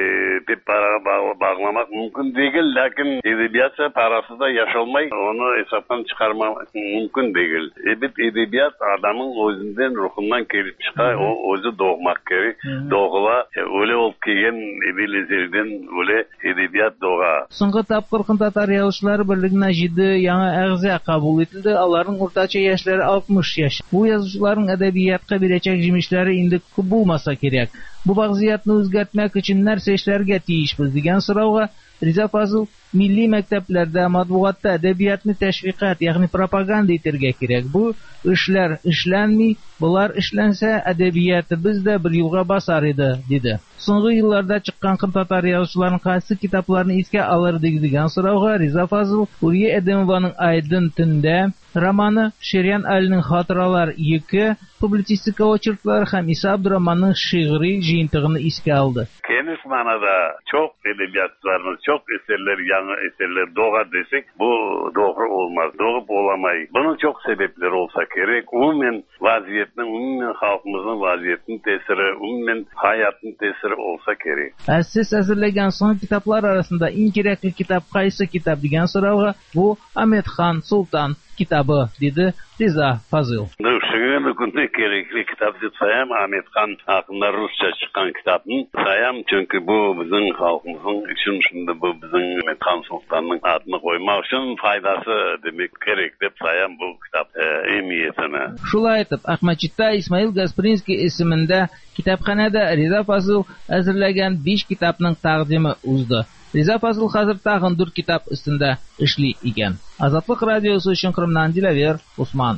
bir para bağlamak mümkün değil. Lakin edebiyatsa parasız da yaşalmayı onu hesaptan çıkarmak mümkün değil. Evet edebiyat adamın özünden ruhundan kelip çıkar. O özü doğmak gerek. Doğula öyle olup kelgen edilizerden öyle edebiyat doğar. Soңғы тапқыр Xın Tatar Yazıcılar Birliği'ne ciddi yanı ağzıya kabul edildi. Onların ortaça yaşları altmış yaş. Bu yazıcıların edebiyatka bilecek jimişleri indi көп bulmasa gerek. Bu vaziyatni o'zgartmak için нәрсе эшләргә тиешбез degan so'rovga Rizo Fazil milliy maktablarda, matbuotda edebiyatni tashviqat, ya'ni propaganda etirga kerak. Bu ishlar ishlanmay, bular ishlansa edebiyatimiz da bir yo'lga bosar edi, dedi. So'nggi yillarda chiqqan Xın Tatar yazuvchilarining qaysi kitoblarini esga olardik degan so'rovga Rizo Fazil Uriye Edemovaning Aydin tunda romani, Sheryan Alining Xotiralar iki, publisistika ocherklari ham Isa Abdurahmonning she'riy jiyintig'ini esga oldi. Geniş manada çok edebiyatçılarımız, çok eserler, yanı eserler doğar desek bu doğru olmaz, doğru olamayız. Bunun çok sebepleri olsa gerek. Umumen vaziyetinin, umumen halkımızın vaziyetinin tesiri, umumen hayatın tesiri olsa gerek. Siz hazırlagan son kitaplar arasında en gerekli kitap qaysi kitap degan so'rovga bu Ahmedxon Sultan kitabı dedi Rizo Fazil. Şuna günde gerekli kitap deb sayam Ahmedxon hakkında Rusça çıkan kitapını sayam çünkü bu bizim halkımızın için şimdi bu bizim Ahmedxon Sultan'ın adını koymak için faydası demek gerek deb sayam bu kitap e, emniyetine. Şulay aytib Ahmadchitda İsmail Gasprinskiy isminde kitapxonada Rizo Fazil hazırlagan besh kitapning taqdimi uzdi. Rizo Fazil hozir tag'in dur kitap ustida ishli ekan. Azatliq radiosi uchun Qrimdan Dilaver Usman.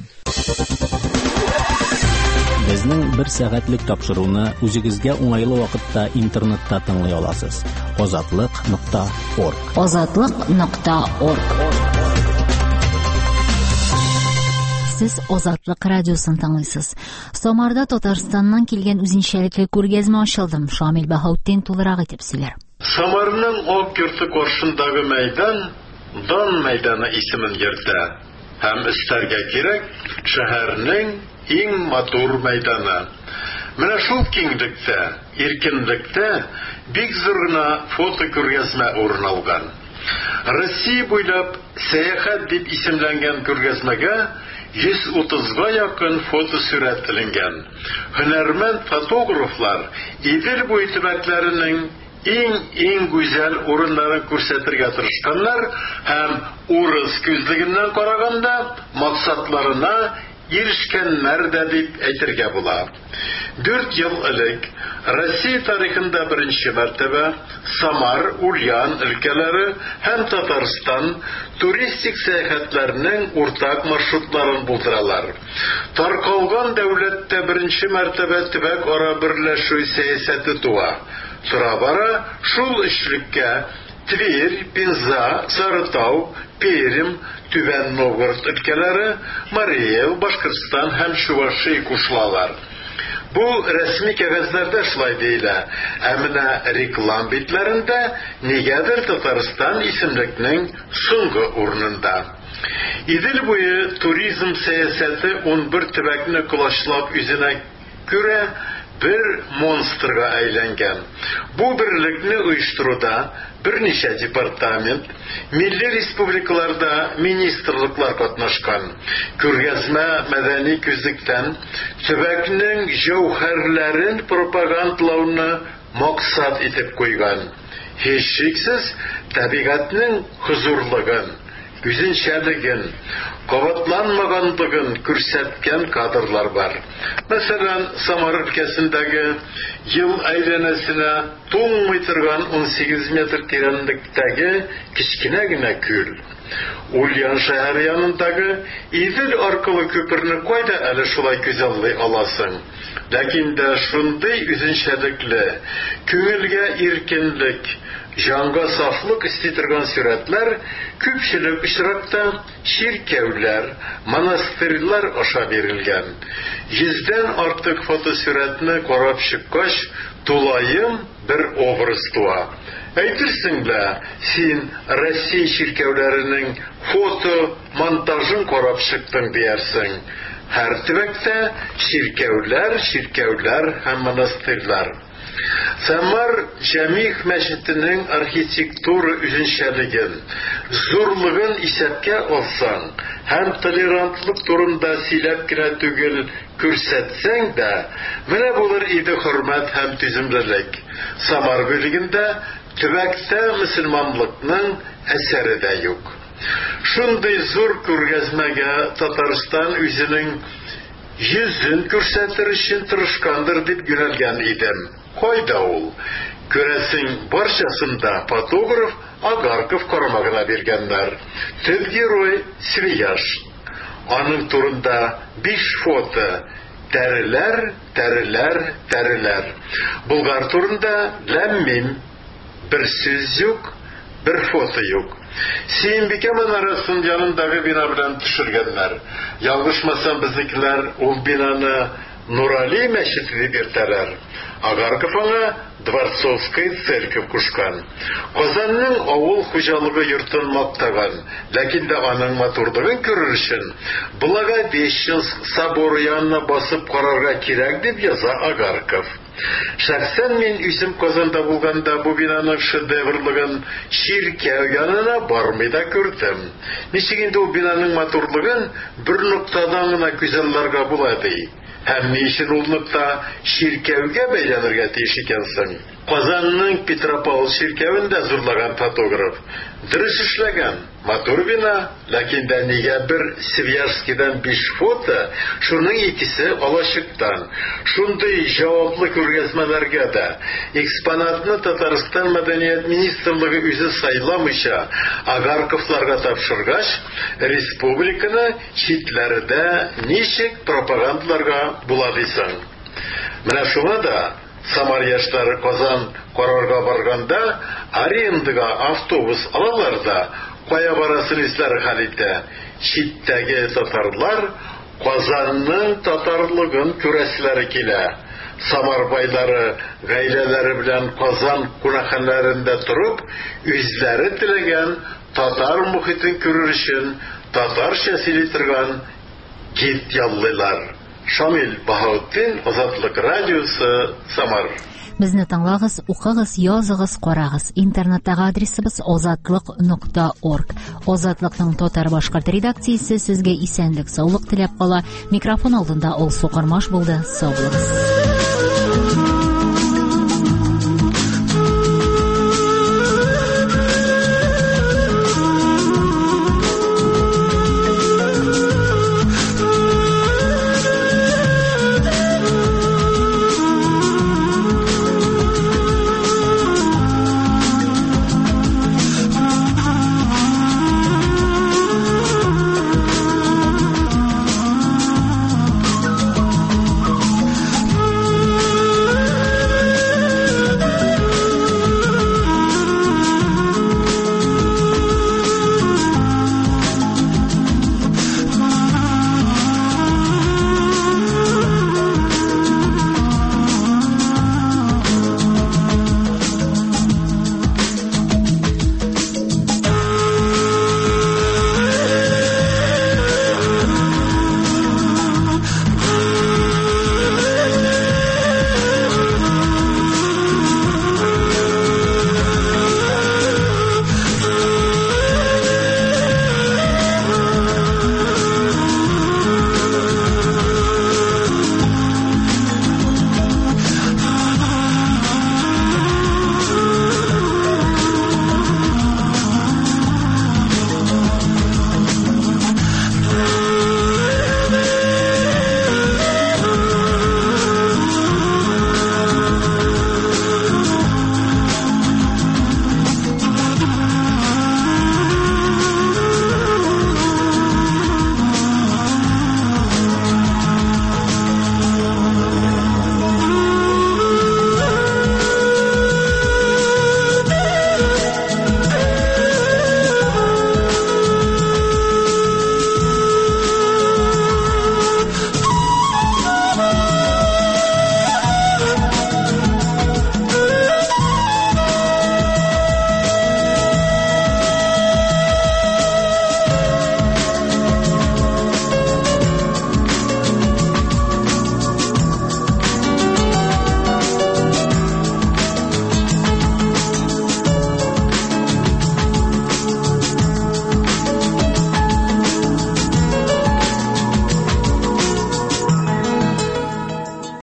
Bizning bir soatlik topshiriqni o'zingizga o'ng'ayli vaqtda internetda tinglay olasiz. ozatliq nuqta org ozatliq nuqta org Siz Ozatliq radiosini tinglaysiz. Somarda Tataristondan kelgan o'zinchalikli ko'rgazma ochildi. Shomil Bahovutdin to'liq aytib sizlar. Samarның ок йорты каршындагы мәйдан Дан мәйданы исемен йөртә. Һәм истәргә кирәк шәһәрнең иң матур мәйданы. Менә шул киңлектә, иркенлектә бик зур гына фото күргәзмә урын алган. Россия буйлап сәяхәт дип исемләнгән күргәзмәгә йөз утызга якын фото сурәтләнгән. Һөнәрмәнд фотографлар Идел буе төбәкләренең иң-иң гүзәл урыннарын күрсәтергә тырышканнар һәм урыс күзлегеннән караганда максатларына ирешкәннәр дә дип әйтергә була. Дүрт ел элек Россия тарихында беренче мәртәбә Самар, Ульян өлкәләре һәм Татарстан туристик сәяхәтләрнең уртак маршрутларын булдыралар. Таркалган дәүләттә беренче мәртәбә төбәк ара берләшү сәясәте туа. Тора-бара шул эшлеккә Тверь, Пенза, Сарытау, Пермь, Түбән Новгород өлкәләре, Мария Эл, Башкортстан һәм Чувашия кушылалар. Бу рәсми кәгазьләрдә шулай диелә, ә менә реклам битләрендә нигәдер Татарстан исемлекнең соңгы урынында. Идел буе туризм сәясәте ун бер төбәкне колачлап үзенә күрә бер монстрга әйләнгән. Бу берлекне оештыруда берничә департамент, милли республикаларда министрлыклар катнашкан. Күргәзмә мәдәни күзлектән төбәкнең җәүһәрләрен пропагандалауны максат итеп куйган. Һичшиксез табигатьнең хузурлыгын, үзенчәлеген, кабатланмаганлыгын күрсәткән кадрлар бар. Мәсәлән, Самар өлкәсендәге ел әйләнәсенә туңмый торган ун сигез метр тирәнлектәге кечкенә генә күл. Ульян шәһәре янындагы Идел аркылы күперне кайда әле шулай күзаллый аласың? Ләкин дә шундый үзенчәлекле, күңелгә иркенлек, жанга сафлык исти торган сурәтләр күпчелек очракта ширкәүләр, монастырьлар аша бирелгән. Йөздән артык фотосурәтне карап чыккач, тулаем бер образ туа. Әйтерсең лә, син Россия ширкәүләренең фото монтажын карап чыктың диярсең. Һәр төбәктә ширкәүләр, ширкәүләр һәм монастырьлар. Самар Җәмигъ мәчетенең архитектура үзенчәлеген, зурлыгын исәпкә алсаң һәм толерантлык турында сөйләп кенә түгел күрсәтсәң дә, менә булыр иде хөрмәт һәм түземлелек. Самар бүлегендә төбәктә мөселманлыкның әсәре дә юк. Шундый зур күргәзмәгә Татарстан үзенең йөзен күрсәтер өчен тырышкандыр дип юнәлгән идем. Кайда ул? Күрәсең, барчасында фотограф Агарков карамагына биргәннәр. Төп герой Свияж. Аның турында биш фото. Тәреләр, тәреләр, тәреләр. Булгар турында ләммим. Бер сүз юк, бер фото юк. Сөембикә манарасының янындагы бина белән төшергәннәр. Ялгышмасам безнекеләр ул бинаны Нурали мәчете дип йөртәләр. Агарков аңа Дворцовская церковь кушкан. Казанның авыл хуҗалыгы йортын мактаган, ләкин дә аның матурлыгын күрер өчен Благовещенск соборы янына басып карарга кирәк дип яза Агарков. Шәхсән мин үзем Казанда булганда бу бинаның шедеврлыгын чиркәү янына бармый да күрдем. Ничек инде ул бинаның матурлыгын бер ноктадан гына күзәлләргә була ди. Һәм ни өчен ул нокта чиркәүгә бәйләнергә тиеш икәнсең? Казанның Петропавл чиркәвендә зурлаган фотограф дөрес эшләгән, матур бина, ләкин дә нигә бер Свияжскидан биш фото, шуның икесе алачыктан. Шундый җаваплы күргәзмәләргә дә экспонатны Татарстан мәдәният министрлыгы үзе сайламыйча Агарковларга тапшыргач, республиканы читләрдә ничек пропагандаларга була дисәң? Менә шуңа да Самар яшьләре Казан карарга барганда арендага автобус алалар да, кая барасын үзләре хәл итә. Читтәге татарлар Казанның татарлыгын күрәселәре килә. Самар байлары гаиләләре белән Казан кунакханәләрендә торып, үзләре теләгән татар мөхитен күрер өчен татарча сөйли торган гид яллыйлар. Шамил Баһаутдин, Азатлык радиосы, Самар. Безне тыңлагыз, укыгыз, языгыз, карагыз. Интернеттагы адресыбыз азатлык нокта орг. Азатлыкның татар-башкорт редакциясе сезгә исәнлек, саулык теләп кала. Микрофон алдында Алсу Кармаш булды. Сау булыгыз.